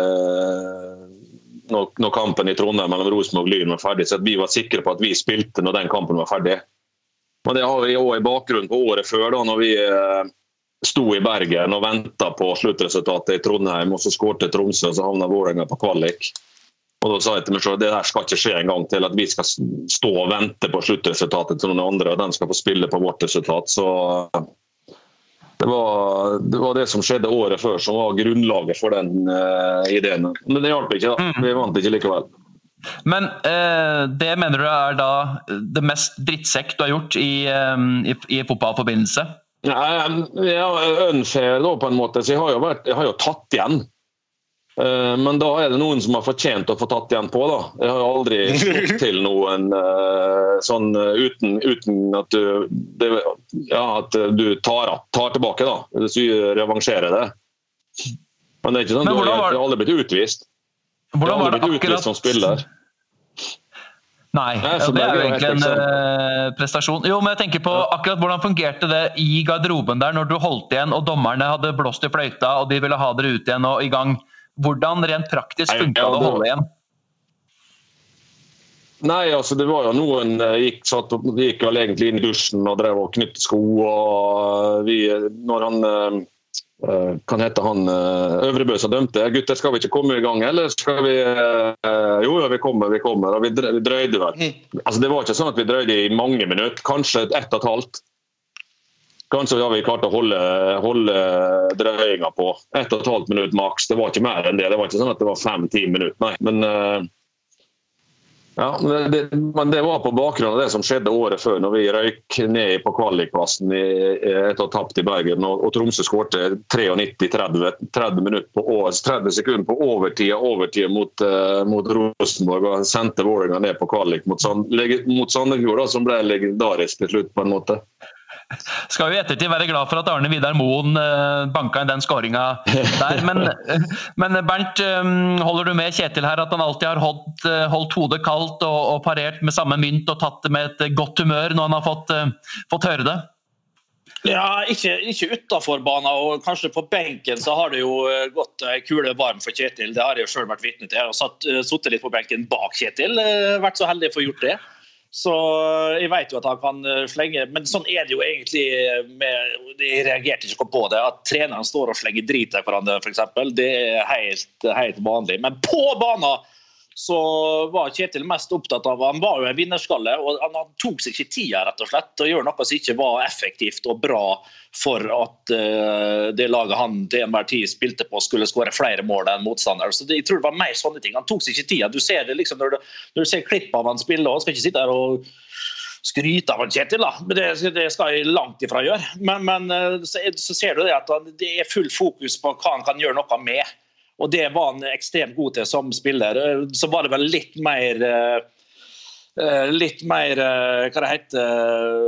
når kampen i Trondheim mellom Rosenborg og Lyn var ferdig, så at vi var sikre på at vi spilte når den kampen var ferdig. Men det har vi også i bakgrunnen på året før, da, når vi sto i Bergen og ventet på sluttresultatet i Trondheim, og så skårte Tromsø, og så havnet Vålerenga på kvalik. Og da sa jeg til meg selv, det der skal ikke skje en gang til, at vi skal stå og vente på sluttresultatet til noen andre, og den skal få spille på vårt resultat, så... Det var det som skjedde året før som var grunnlaget for den ideen. Men det hjalp ikke da. Vi vant ikke likevel. Men det mener du da det mest drittsekk du har gjort i fotballforbindelse? Ja, unfair da på en måte. Så jeg har jo tatt igjen. Men da det noen som har fortjent å få tatt igjen på da. Jeg har aldri slått til noen sånn uten at du tar tilbake da. Hvis du revansjerer det. Men det ikke sånn, du har aldri blitt utvist. Hvordan var det akkurat? Utvist som spiller. Nei, det jo egentlig en prestasjon. Jo, men jeg tenker på akkurat hvordan fungerte det i garderoben der når du holdt igjen og dommerne hadde blåst i fløyta og de ville ha dere ut igjen og i gang. Hvordan rent praktisk funket det å holde igjen? Nei, altså det var jo noen gikk vel egentlig inn i dusjen og drev og knytte sko, og når han kan hete han Øvrebø som dømte, gutter skal vi ikke komme i gang, eller skal vi jo, vi kommer, og vi drøyde vel. Altså det var ikke sånn at vi drøyde i mange minutter, kanskje 1,5. Kanskje har vi klart å holde drøyinga på 1,5 minutt maks. Det var ikke mer enn det. Det var ikke sånn at det var 5-10 minutter, nei. Men men det var på bakgrunn av det som skjedde året før, når vi røyk ned på kvalikplassen etter å ha tapt i Bergen, og Tromsø skårte 93-30 minutter på 30 sekunder på overtid mot Rosenborg, og sendte Vålerenga ned på kvalik mot Sandefjord, som ble legendarisk til slutt på en måte. Skal jo ettertid være glad for at Arne Vidar Moen banka inn den skåringen der, men Bernt, holder du med Kjetil her at han alltid har holdt hodet kaldt og parert med samme mynt og tatt det med et godt humør når han har fått høre det? Ja, ikke utenfor banen, og kanskje på benken så har det jo gått kule varm for Kjetil, det har jeg jo selv vært vitne til. Jeg har suttet litt på benken bak Kjetil, vært så heldig for å gjort det. Så jeg vet jo at han kan slenge, men sånn det jo egentlig jeg reagerte ikke på det, at treneren står og slenger drit til hverandre for eksempel, det helt vanlig, men på banen så var Kjetil mest opptatt av, han var jo en vinnerskalle, og han tok seg ikke tida rett og slett, og gjør noe som ikke var effektivt og bra for at det laget han til enhver tid spilte på skulle skåre flere mål enn motstander. Så jeg tror det var mer sånne ting. Han tok seg ikke tida. Du ser det liksom når du ser klipp av han spiller, og skal ikke sitte der og skryte av han Kjetil da. Men det skal jeg langt ifra gjøre. Men så ser du det at det full fokus på hva han kan gjøre noe med. Og det var han ekstremt god til som spiller. Så var det vel litt mer hva det heter,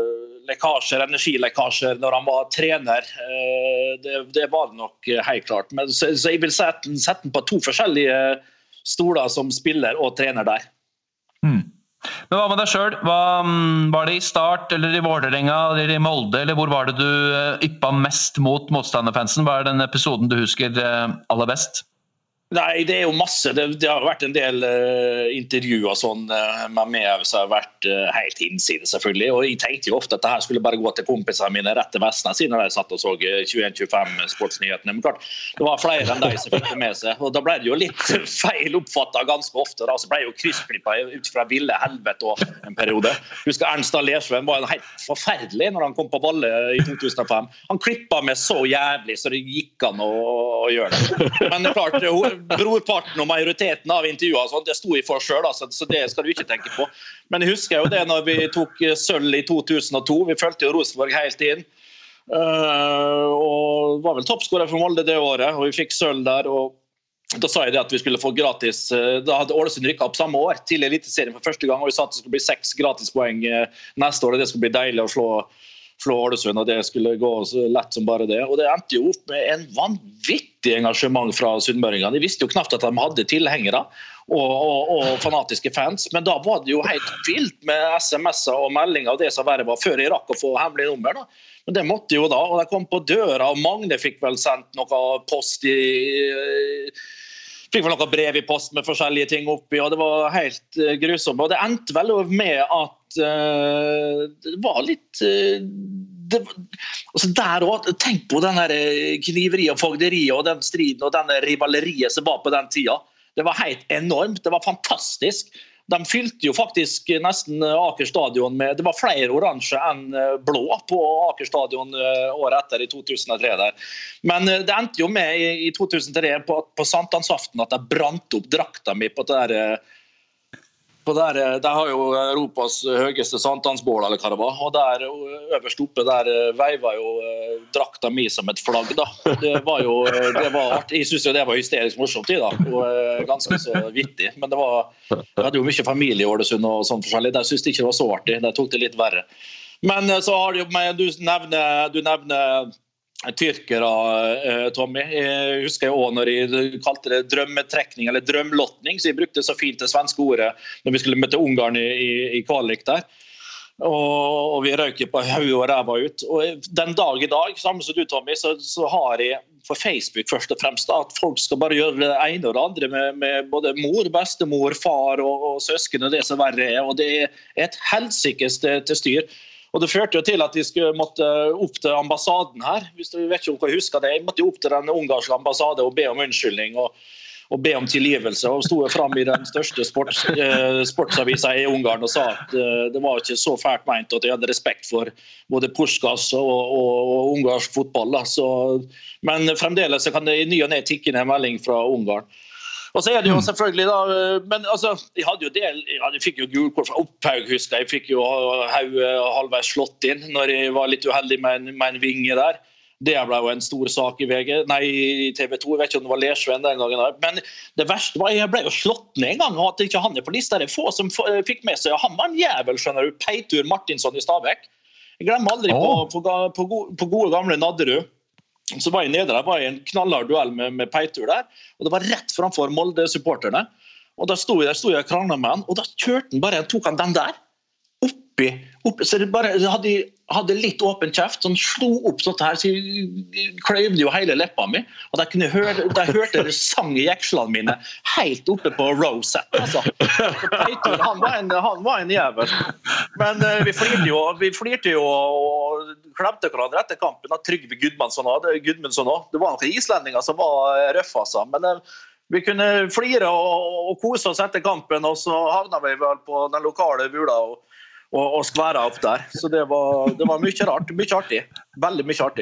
lekkasjer, energilekkasjer når han var trener. Det var det nok helt klart. Men, så jeg vil sette den på 2 forskjellige stoler som spiller og trener der. Men hva med deg selv? Var det i Start, eller i Vålerenga, eller i Molde, eller hvor var det du yppa mest mot motstanderfansen? Hva den episoden du husker aller best? Nei, det jo masse. Det har vært en del intervjuer sånn, med meg som har vært helt innside selvfølgelig, og jeg tenkte jo ofte at dette skulle bare gå til kompisene mine rett til Vestene siden når jeg satt og så 21-25 sportsnyhetene, men klart, det var flere enn de som fikk det med seg, og da ble det jo litt feil oppfattet ganske ofte, da, så ble jeg jo kryssklippet ut fra ville helvete og en periode. Husker Ernst Dahl Lersven var helt forferdelig når han kom på Valle i 2005. Han klippet meg så jævlig så det gikk an å gjøre det. Men klart, brorparten og majoriteten av intervjuer og sånt, det sto jeg for selv, altså, så det skal du ikke tenke på. Men jeg husker jo det når vi tok sølv i 2002, vi følte jo Rosenborg helt inn, og var vel toppskårer for Molde det året, og vi fikk sølv der, og da sa jeg det at vi skulle få gratis, da hadde Ålesund rykket opp samme år, til Eliteserien for første gang, og vi sa at det skulle bli 6 gratispoeng neste år, og det skulle bli deilig å slå Ålesund, og det skulle gå så lett som bare det. Og det endte jo opp med en vanvittig engasjement fra sunnmøringene. De visste jo knapt at de hadde tilhengere og fanatiske fans, men da var det jo helt vilt med SMS-er og meldinger og det som verre var før jeg rakk å få hemmelig nummer. Da. Men det måtte jo da, og de kom på døra, og Magne fikk vel sendt noe post fikk vel noe brev i post med forskjellige ting oppi, og det var helt grusomt. Og det endte vel med at det var litt altså der også, tenk på den her kniveriet og fogderiet og den striden og den rivaleriet som var på den tida. Det var helt enormt, det var fantastisk. De fylte jo faktisk nesten Aker stadion med, det var flere oransje enn blå på Aker stadion året etter i 2003 der. Men det endte jo med i 2003 på Sankthansaften at de brant opp drakta mi på det der, der har jo Europas høyeste sankthansbål eller hva det var, og der øverst oppe der veiva jo drakta mi som et flagg da. Det var artig. Jeg synes jo det var hysterisk morsomt i da, og ganske så vittig, men jeg hadde jo mye familie i Ålesund og sånn forskjellig, der synes jeg ikke det var så artig, der tok det litt verre. Men så har det jo, du nevner tyrkere, Tommy. Jeg husker jo også når jeg kalte det drømmetrekning eller drømlottning, så jeg brukte så fint det svenske ordet når vi skulle møte Ungarn i kvalik der. Og vi røk på høy og ræva ut. Og den dag i dag, samme som du, Tommy, så har jeg på Facebook først og fremst at folk skal bare gjøre det ene og det andre med både mor, bestemor, far og søsken og det som verre og det et helsikes til styr. Og det førte jo til at de skulle måtte opp til ambassaden her. Hvis du vet ikke om hva jeg husker det, jeg måtte opp til den ungarske ambassade og be om unnskyldning og be om tilgivelse. Og stod frem i den største sportsavisa i Ungarn og sa at det var ikke så fælt ment at de hadde respekt for både Puskás og ungarsk fotball. Da. Men fremdeles så kan det i ny og ned tikke ned en melding fra Ungarn. Og så det jo selvfølgelig da, men altså, jeg fikk jo gulkort fra Opphaug, husker jeg fikk jo halvveis slått inn når jeg var litt uheldig med en vinge der. Det ble jo en stor sak i TV 2, jeg vet ikke om det var Lersven den gangen der. Men det verste var, jeg ble jo slått ned en gang, og at ikke han på lista, det få som fikk med seg, han var en jævel, skjønner du, Peitur Martinsson i Stabæk. Jeg glemmer aldri på gode gamle Nadderud. Så var jeg nede der, var jeg en knallhard duell med Peitur der, og det var rett framfor Molde-supporterne. Og da stod jeg og kranglet med han, og da kjørte han bare, tok han den der, oppi, så det bare hadde litt åpen kjeft, så han slo opp sånt her, så jeg kløyvde jo hele leppa mi, og da hørte det sang i jekslene mine, helt oppe på row-set, altså. Så Peitur, han var en jævel. Men vi flirte jo og klemte hverandre etter kampen av Trygve Gudmundsson også. Det var noen islendinger som var røffe, altså. Men vi kunne flire og kose oss etter kampen, og så havna vi vel på den lokale bula og skværa opp der. Så det var mye rart, mye artig. Veldig mye artig.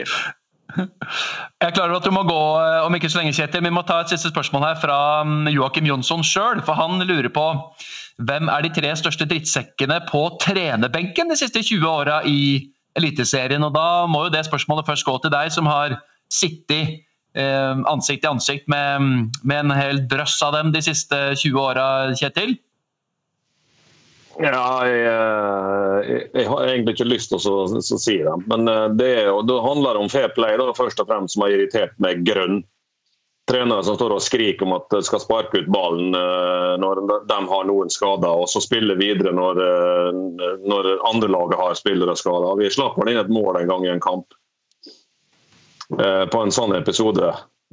Jeg klarer at du må gå om ikke så lenge, Kjetil. Vi må ta et siste spørsmål her fra Joakim Jonsson selv, for han lurer på hvem de 3 største drittsekkene på trenerbenken de siste 20 årene i Eliteserien, og da må jo det spørsmålet først gå til deg som har sittet ansikt til ansikt med en hel drøss av dem de siste 20 årene, Kjetil. Ja, jeg har egentlig ikke lyst til å si det, men det handler om fair play da, først og fremst, som har irritert meg grønn. Trenere som står og skriker om at de skal sparke ut ballen når de har noen skader, og så spille videre når andre laget har spillere skader. Vi slapp inn et mål en gang i en kamp på en sånn episode.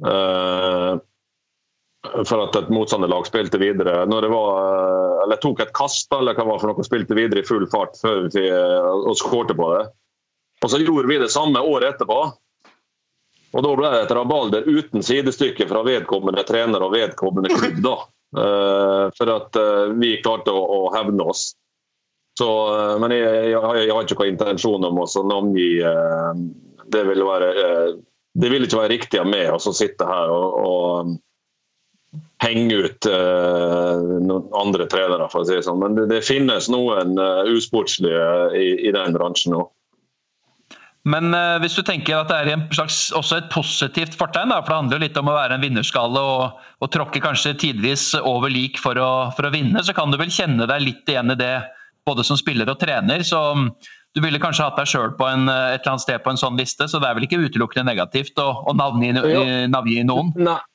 For at et motstanderlag spilte videre når det var, eller tok et kast eller hva var for noe, spilte videre i full fart før vi skårte på det, og så gjorde vi det samme året etterpå, og da ble det et rabalder uten sidestykke fra vedkommende trener og vedkommende klubb da, for at vi klarte å hevne oss. Så, men jeg har ikke noen intensjon om å navngi, det vil ikke være riktig av meg å sitte her og henge ut noen andre trenere, for å si det sånn. Men det finnes noen usportslige i den bransjen nå. Men hvis du tenker at det en slags, også et positivt fortegn, da, for det handler jo litt om å være en vinnerskalle og tråkke kanskje tidvis over lik for å vinne, så kan du vel kjenne deg litt igjen i det, både som spiller og trener, så du ville kanskje hatt deg selv på et eller annet sted på en sånn liste, så det vel ikke utelukkende negativt å navngi noen?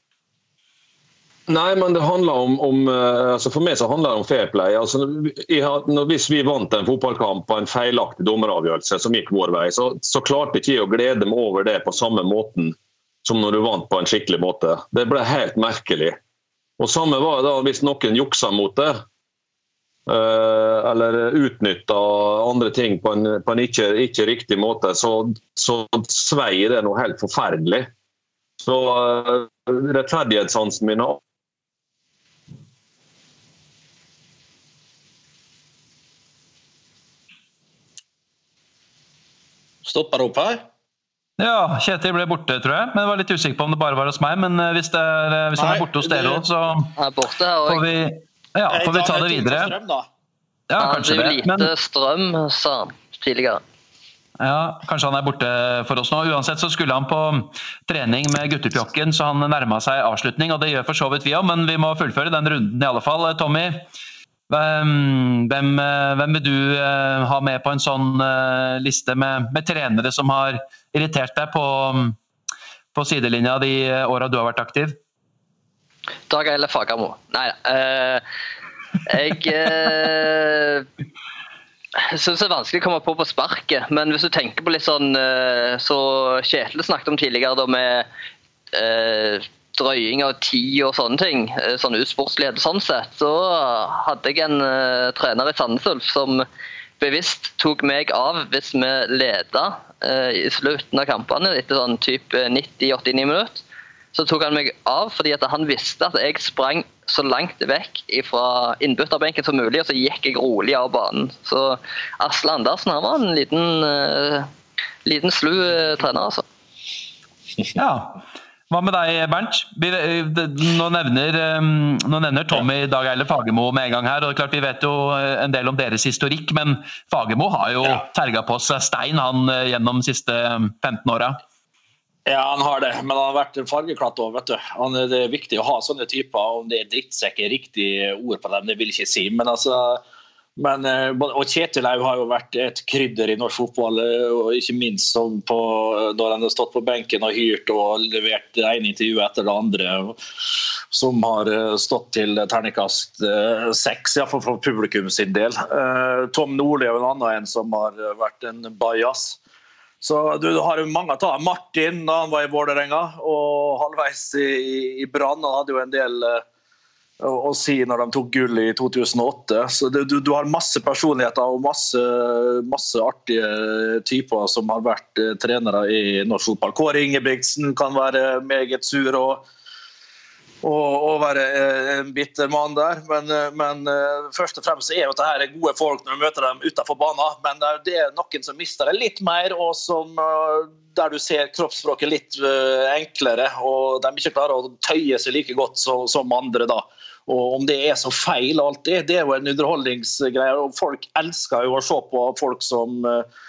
Nei, men det handler om altså for meg så handler det om fair play. Altså, hvis vi vant en fotballkamp på en feilaktig dommeravgjørelse som gikk vår vei, så klarte ikke jeg å glede meg over det på samme måten som når du vant på en skikkelig måte. Det ble helt merkelig. Og samme var det da hvis noen juksa mot det, eller utnyttet andre ting på en ikke riktig måte, så svei det noe helt forferdelig. Så rettferdighetssansen min Stopper opp her? Ja, Kjetil ble borte, tror jeg. Men jeg var litt usikker på om det bare var hos meg. Men hvis han borte hos dere også, så får vi ta det videre. Ja, kanskje det. Det lite strøm, sa han tidligere. Ja, kanskje han borte for oss nå. Uansett så skulle han på trening med guttepjokken, så han nærmet seg avslutning, og det gjør for så vidt vi også, men vi må fullføre den runden i alle fall. Tommy, hvem vil du ha med på en sånn liste med trenere som har irritert deg på sidelinja de årene du har vært aktiv? Dag Eilif Fagermo. Nei, jeg synes det vanskelig å komme på sparket, men hvis du tenker på litt sånn, så Kjetil snakket om tidligere da med drøying av tid og sånne ting, sånn usportslighet sånn sett, så hadde jeg en trener i Sandnes Ulf som bevisst tok meg av hvis vi ledet i slutten av kampene etter sånn type 90-89 minutter. Så tok han meg av fordi at han visste at jeg sprang så langt vekk fra innbytterbenken som mulig, og så gikk jeg rolig av banen. Så Asle Andersen, han var en liten slu trener, altså. Ja. Hva med deg, Bernt? Nå nevner Tommy Dag Eilif Fagermo med en gang her, og det er klart vi vet jo en del om deres historikk, men Fagermo har jo terget på seg stein han gjennom de siste 15 årene. Ja, han har det, men han har vært fargeklatt også, vet du. Det er viktig å ha sånne typer, om det drittsekk er riktig ord på dem, det vil jeg ikke si, men altså... og Kjetil har jo vært et krydder i norsk fotball, og ikke minst når han har stått på benken og hyrt og levert det ene intervjuet etter det andre, som har stått til terningkast 6, i hvert fall for publikum sin del. Tom Nordli er en annen som har vært en bias. Så du har jo mange å ta. Martin, da han var i Vålerenga, og halvveis i Brann, han hadde jo en del... å si når de tok gull i 2008. Så du har masse personligheter og masse artige typer som har vært trenere i norsk fotball. Kåre Ingebrigtsen kan være meget sur og være en bitter mann der, men først og fremst er jo dette her gode folk når du møter dem utenfor banen, men det er noen som mister det litt mer, og der du ser kroppsspråket litt enklere, og de ikke klarer å tøye seg like godt som andre da. Og om det er så feil alltid, det er jo en underholdningsgreie, og folk elsker jo å se på folk som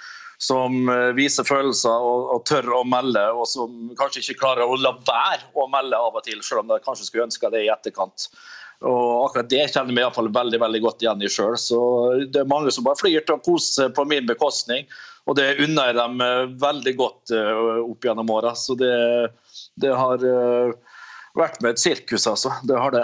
viser følelser og tør å melde, og som kanskje ikke klarer å la være å melde av og til, selv om de kanskje skulle ønske det i etterkant. Og akkurat det kjenner vi i hvert fall veldig, veldig godt igjen I selv. Så det mange som bare flyr til å kose på min bekostning, og det unner jeg dem veldig godt opp gjennom året. Så det har vært med et sirkus, altså. Det har det.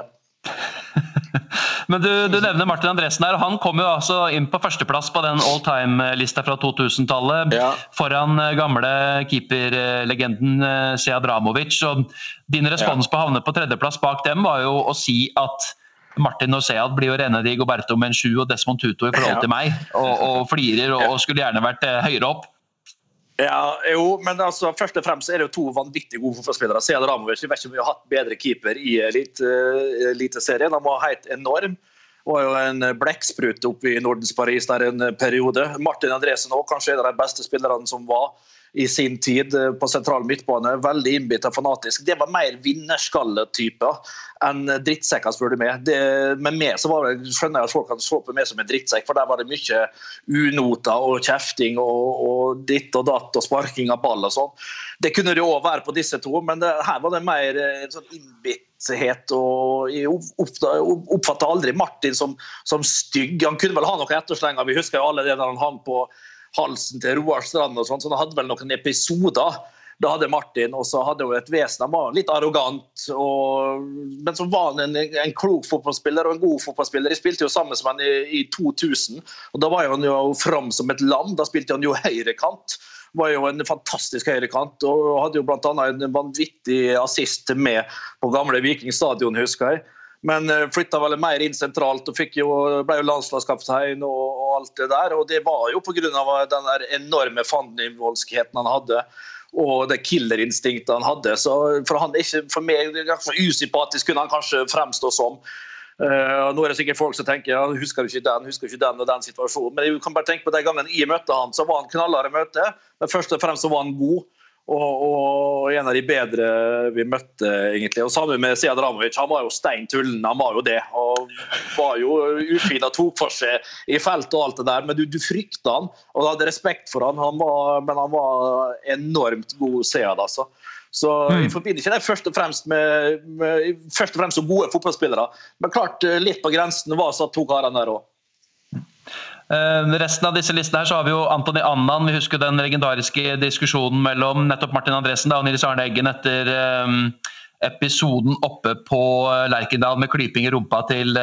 Men du nevner Martin Andresen her, og han kom jo altså inn på førsteplass på den all-time-lista fra 2000-tallet, foran gamle keeperlegenden Sead Ramovic, og din respons på å havne på tredjeplass bak dem var jo å si at Martin og Sead blir jo rene Rigoberto Menchú og Desmond Tutu I forhold til meg, og flirer og skulle gjerne vært høyere opp. Ja, jo, men altså, først og fremst det jo to vanvittig gode fotballspillere. Sead Ramovic, jeg vet ikke om vi har hatt bedre keeper I eliteserien. Han var helt enorm. Var jo en blekksprut oppe I Nordens Paris der en periode. Martin Andresen også, kanskje en av de beste spillerne som var I sin tid på sentral midtbane. Veldig innbitt og fanatisk. Det var mer vinnerskalletyper enn drittsekker, spør du meg. Med meg så var det, skjønner jeg at folk kan så på meg som en drittsekk, for der var det mye unoter og kjefting og ditt og datt og sparking av ball og sånn. Det kunne det også være på disse to, men her var det mer en sånn innbitthet, og jeg oppfattet aldri Martin som stygg. Han kunne vel ha noen etterslenger, vi husker jo alle det der han hang på halsen til Roar Strand og sånt, så han hadde vel noen episoder. Da hadde Martin, og så hadde hun et vesen, han var litt arrogant, men så var han en klok fotballspiller og en god fotballspiller. De spilte jo sammen med han I 2000, og da var han jo fram som et lam, da spilte han jo høyrekant. Var jo en fantastisk høyrekant, og hadde jo blant annet en vanvittig assist med på gamle Viking Stadion, husker jeg. Men flyttet vel mer inn sentralt og ble jo landslagskaptein og alt det der, og det var jo på grunn av den der enorme fandenivoldskheten han hadde, og det killerinstinktet han hadde, så for meg usympatisk kunne han kanskje fremstå som. Nå det sikkert folk som tenker, ja, husker ikke den og den situasjonen, men jeg kan bare tenke på de gangene jeg møtte han, så var han knallere møte, men først og fremst så var han god, og en av de bedre vi møtte egentlig, og sammen med Sead Ramovic, han var jo steintullen, han var jo det, og var jo ufin og tok for seg I felt og alt det der, men du fryktet han, og du hadde respekt for han, men han var enormt god Sead, altså. Så jeg forbinder ikke det først og fremst som gode fotballspillere, men klart litt på grensen var så to karene der også. Resten av disse listene her så har vi jo Antoni Annan, vi husker den legendariske diskusjonen mellom nettopp Martin Andresen og Nils Arne Eggen etter episoden oppe på Lerkendal med klyping I rumpa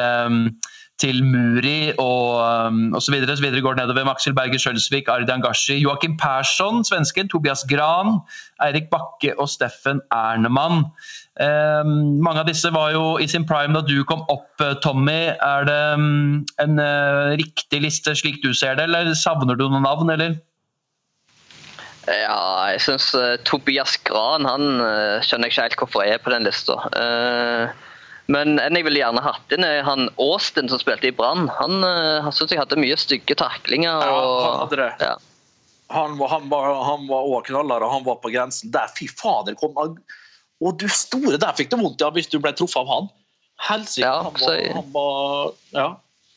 til Muri og så videre går det nedover Maxil Berger Skjølsvik, Ardian Gashi, Joakim Persson, svensken, Tobias Gran, Eirik Bakke og Steffen Ernemann. Mange av disse var jo I sin prime da du kom opp, Tommy. Det en riktig liste slik du ser det, eller savner du noen navn, eller? Ja, jeg synes Tobias Gran, han skjønner jeg ikke helt hvorfor jeg på den lista. Men en jeg ville gjerne hatt inn han Austin som spilte I Brann. Han synes jeg hadde mye stygge taklinger. Ja, han hadde det. Ja. Han var også knallere, han var på grensen. Der, fy fader, kom han. Og du store, der fikk du vondt ja, hvis du ble truffet av han. Helsike, han var ja.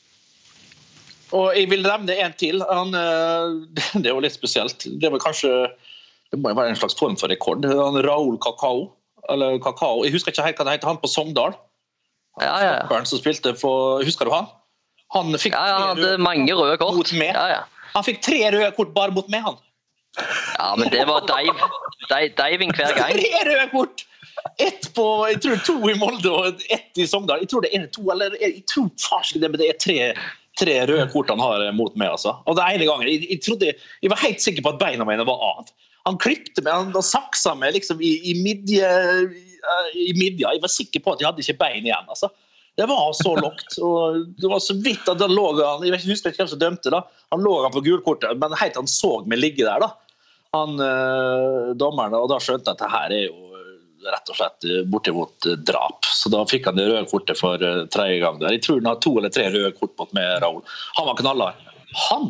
Og jeg vil nevne en til. Det jo litt spesielt. Det var kanskje, det må jo være en slags form for rekord. Raúl Kakao, eller Kakao. Jeg husker ikke helt hva det heter, han på Sogndal. Ja. Som spilte for, husker du han? Han fikk han hadde mange røde kort. Mot meg. Ja. Han fikk 3 røde kort bare mot meg, han. Ja, men det var diving hver gang. 3 røde kort! Ett på, jeg tror 2 I Molde og 1 I Sogndal. Jeg tror det 2, eller jeg tror farsk det, men det 3 røde kort han har mot meg, altså. Og det ene gangen, jeg var helt sikker på at beina mine var av. Han klippte meg, han saksa meg liksom I midja. Jeg var sikker på at jeg hadde ikke bein igjen, altså. Det var så lågt, og det var så vidt at da lå han, jeg husker ikke hvem som dømte da, han lå han på gulkortet, men helt han så meg ligge der da, han dommeren, og da skjønte jeg at det her jo rett og slett bortimot drap, så da fikk han det røde kortet for 3. gang der. Jeg tror han har 2 eller 3 røde kort mot med Raúl. Han var knallar. Han.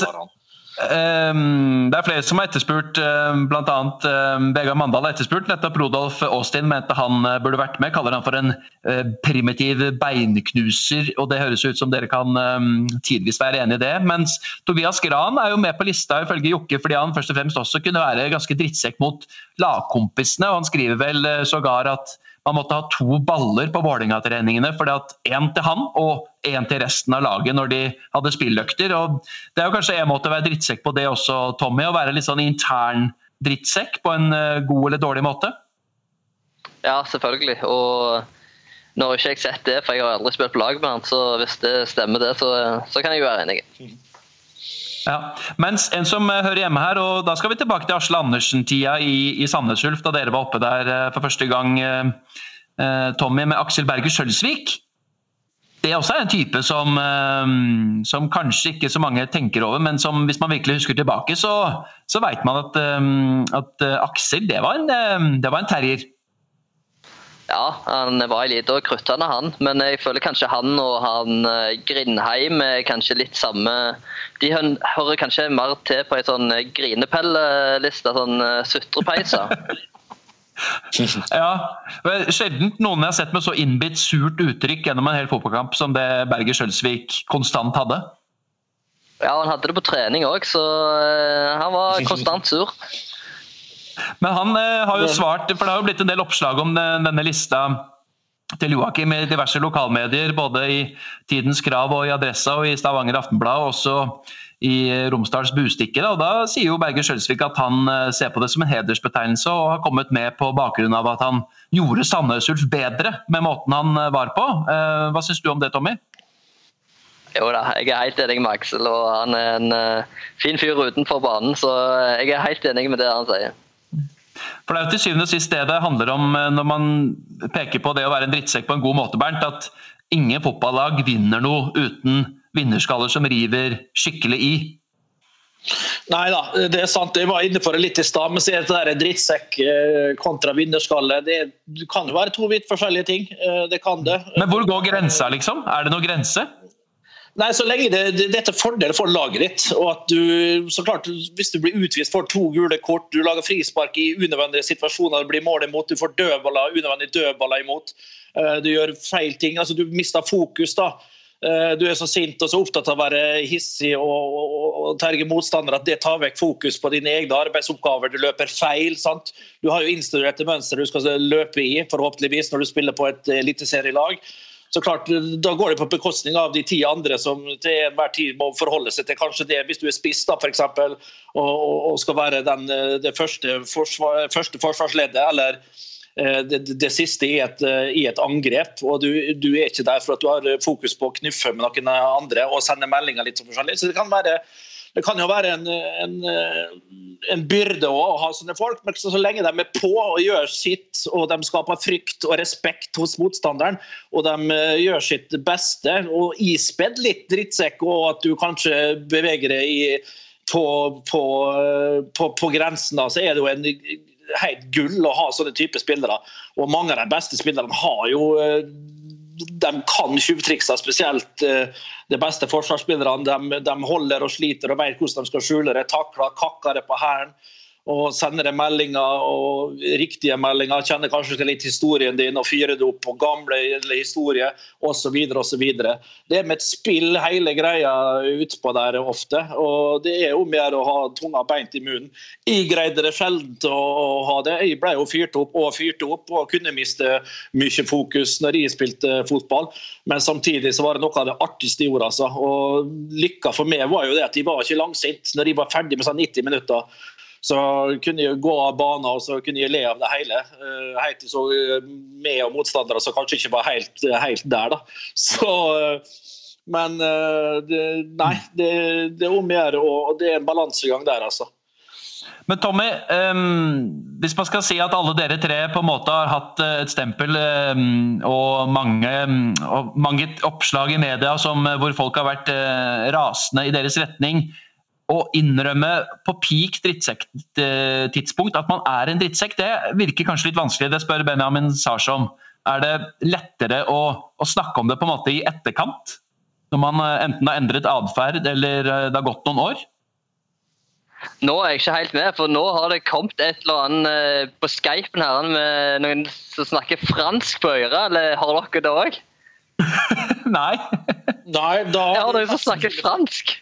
Det flere som har etterspurt, blant annet Vegard Mandal har etterspurt, nettopp Rodolf Austin mente han burde vært med, kaller han for en primitiv beinknuser, og det høres ut som dere kan tidvis være enige I det, mens Tobias Gran jo med på lista ifølge Jokke, fordi han først og fremst også kunne være ganske drittsekk mot lagkompisene, og han skriver vel sågar at man måtte ha 2 baller på Vålerenga-treningene, fordi at en til han og en til resten av laget når de hadde spilløkter. Og det jo kanskje en måte å være drittsekk på det også, Tommy, å være litt sånn intern drittsekk på en god eller dårlig måte? Ja, selvfølgelig. Og nå har ikke jeg sett det, for jeg har aldri spilt på lag med han, så hvis det stemmer det, så kan jeg jo være enig. Ja, mens en som hører hjemme her, og da skal vi tilbake til Aksel Andersen-tida i Sandnes Ulf, da dere var oppe der for første gang, Tommy, med Aksel Berger Skjølsvik. Det også en type som kanskje ikke så mange tenker over, men som hvis man virkelig husker tilbake, så vet man at Aksel, det var en terrier. Ja, han var litt og kruttende han, men jeg føler kanskje han og han Grindheim kanskje litt samme, de hører kanskje mer til på en sånn grinepelleliste, sånn sutrepeiser. Ja, sjelden noen jeg har sett med så innbitt surt uttrykk gjennom en hel fotballkamp som det Berger Skjølsvik konstant hadde. Ja, han hadde det på trening også, så han var konstant sur. Men han har jo svart, for det har jo blitt en del oppslag om denne lista til Joakim i diverse lokalmedier, både i Tidens Krav og i Adressa og i Stavanger Aftenblad, og også i Romsdals Bustikke. Og da sier jo Berger Skjølsvik at han ser på det som en hedersbetegnelse og har kommet med på bakgrunn av at han gjorde Sandnes Ulf bedre med måten han var på. Hva synes du om det, Tommy? Jo da, jeg helt enig med Aksel, og han en fin fyr utenfor banen, så jeg helt enig med det han sier. For det jo til syvende og sist det handler om når man peker på det å være en drittsekk på en god måte, Bernt, at ingen fotballag vinner noe uten vinnerskaller som river skikkelig i. Nei da, det sant. Jeg var inne for det litt i stad, men så det der drittsekk kontra vinnerskalle, det kan jo være 2 vidt forskjellige ting. Det kan det. Men hvor går grensa, liksom? Det noen grense? Nei, så lenge dette fordel for laget ditt, og at du, så klart, hvis du blir utvist for 2 gule kort, du lager frispark i unødvendige situasjoner, det blir mål imot, du får unødvendige dødballer imot, du gjør feil ting, altså du mister fokus da, du så sint og så opptatt av å være hissig og terge motstander, at det tar vekk fokus på dine egne arbeidsoppgaver, du løper feil, sant? Du har jo innstudert et mønster du skal løpe i, forhåpentligvis, når du spiller på et eliteserielag. Så klart, da går det på bekostning av de 10 andre som til enhver tid må forholde seg til kanskje det, hvis du spiss da, for eksempel, og skal være det første forsvarsleddet, eller det siste i et angrep, og du ikke der for at du har fokus på å knuffe med noen andre og sende meldinger litt så forskjellig. Så det kan jo være en byrde å ha sånne folk, men så lenge de på og gjør sitt, og de skaper frykt og respekt hos motstanderen, og de gjør sitt beste, og ispedd litt drittsekk, og at du kanskje beveger deg på grensen, da, så det jo en helt gull å ha sånne type spillere. Og mange av de beste spillerne har jo de kan tjuvtrikse, spesielt de beste forsvarsspillerne. De holder og sliter og vet hvordan de skal skjule det, takler, kakker det på hæren og sender det meldinger og riktige meldinger, kjenner kanskje litt historien din og fyrer det opp på gamle historier og så videre og så videre. Det med et spill hele greia utpå der ofte, og det om å gjøre å ha tunga beint i munnen. Jeg greide det sjelden å ha det. Jeg ble jo fyrt opp og kunne miste mye fokus når jeg spilte fotball, men samtidig så var det noe av det artigste jeg gjorde, altså. Og lykka for meg var jo det at jeg var ikke langsint når jeg var ferdig med sånn 90 minutter. Så kunne jeg gå av banen, og så kunne jeg le av det hele. Helt så med og motstandere så kanskje ikke var helt der da. Så, men nei, det om å gjøre, og det en balansegang der, altså. Men Tommy, hvis man skal si at alle dere 3 på en måte har hatt et stempel og mange oppslag i media hvor folk har vært rasende i deres retning, å innrømme på peak drittsekk-tidspunkt at man en drittsekk, det virker kanskje litt vanskelig. Det spør Benjamin Sars om. Det lettere å snakke om det på en måte i etterkant? Når man enten har endret adferd eller det har gått noen år? Nå jeg ikke helt med, for nå har det kommet et eller annet på Skypen her med noen som snakker fransk på øret, eller har dere det også? Nei. Jeg har noen som snakker fransk.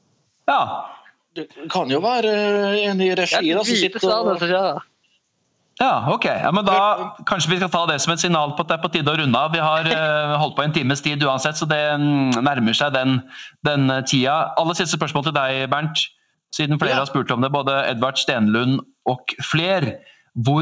Ja. Det kan jo være en i regi da, som sitter og... Ja, ok. Ja, men da kanskje vi skal ta det som et signal på at det på tide å runde av. Vi har holdt på en times tid uansett, så det nærmer seg den tida. Aller siste spørsmål til deg, Bernt. Siden flere har spurt om det, både Edvard Stenlund og flere. Hvor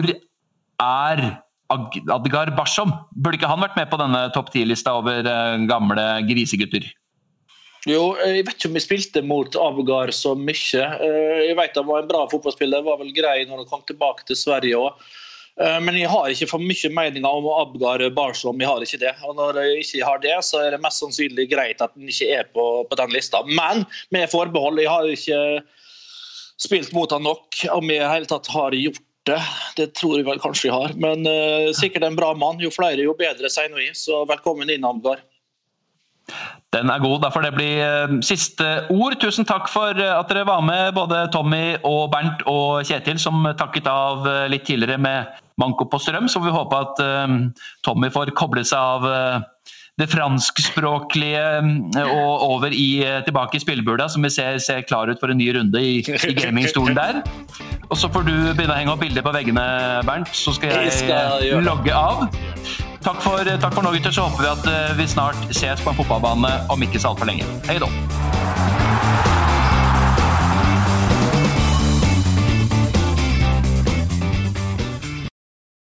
Adgar Barsom? Burde ikke han vært med på denne topp 10-lista over gamle grisegutter? Jo, jeg vet ikke om jeg spilte mot Abgar så mye. Jeg vet han var en bra fotballspiller, var vel grei når han kom tilbake til Sverige også. Men jeg har ikke for mye meninger om Abgar Barsom, jeg har ikke det. Og når jeg ikke har det, så er det mest sannsynlig greit at han ikke er på den lista. Men med forbehold, jeg har ikke spilt mot han nok, om jeg i hele tatt har gjort det. Det tror jeg vel kanskje jeg har. Men sikkert en bra mann, jo flere jo bedre sier vi. Så velkommen inn, Abgar. Den god, derfor det blir siste ord. Tusen takk for at dere var med, både Tommy og Bernt og Kjetil, som takket av litt tidligere med manko på strøm, så vi håper at Tommy får koblet seg av det franskspråklige og over tilbake i spillburda, som vi ser klar ut for en ny runde i gamingstolen der. Og så får du begynne å henge opp bilder på veggene, Bernt, så skal jeg logge av. Takk for nå, gutter, så håper vi at vi snart ses på en fotballbane om ikke så alt for lenge. Hei da!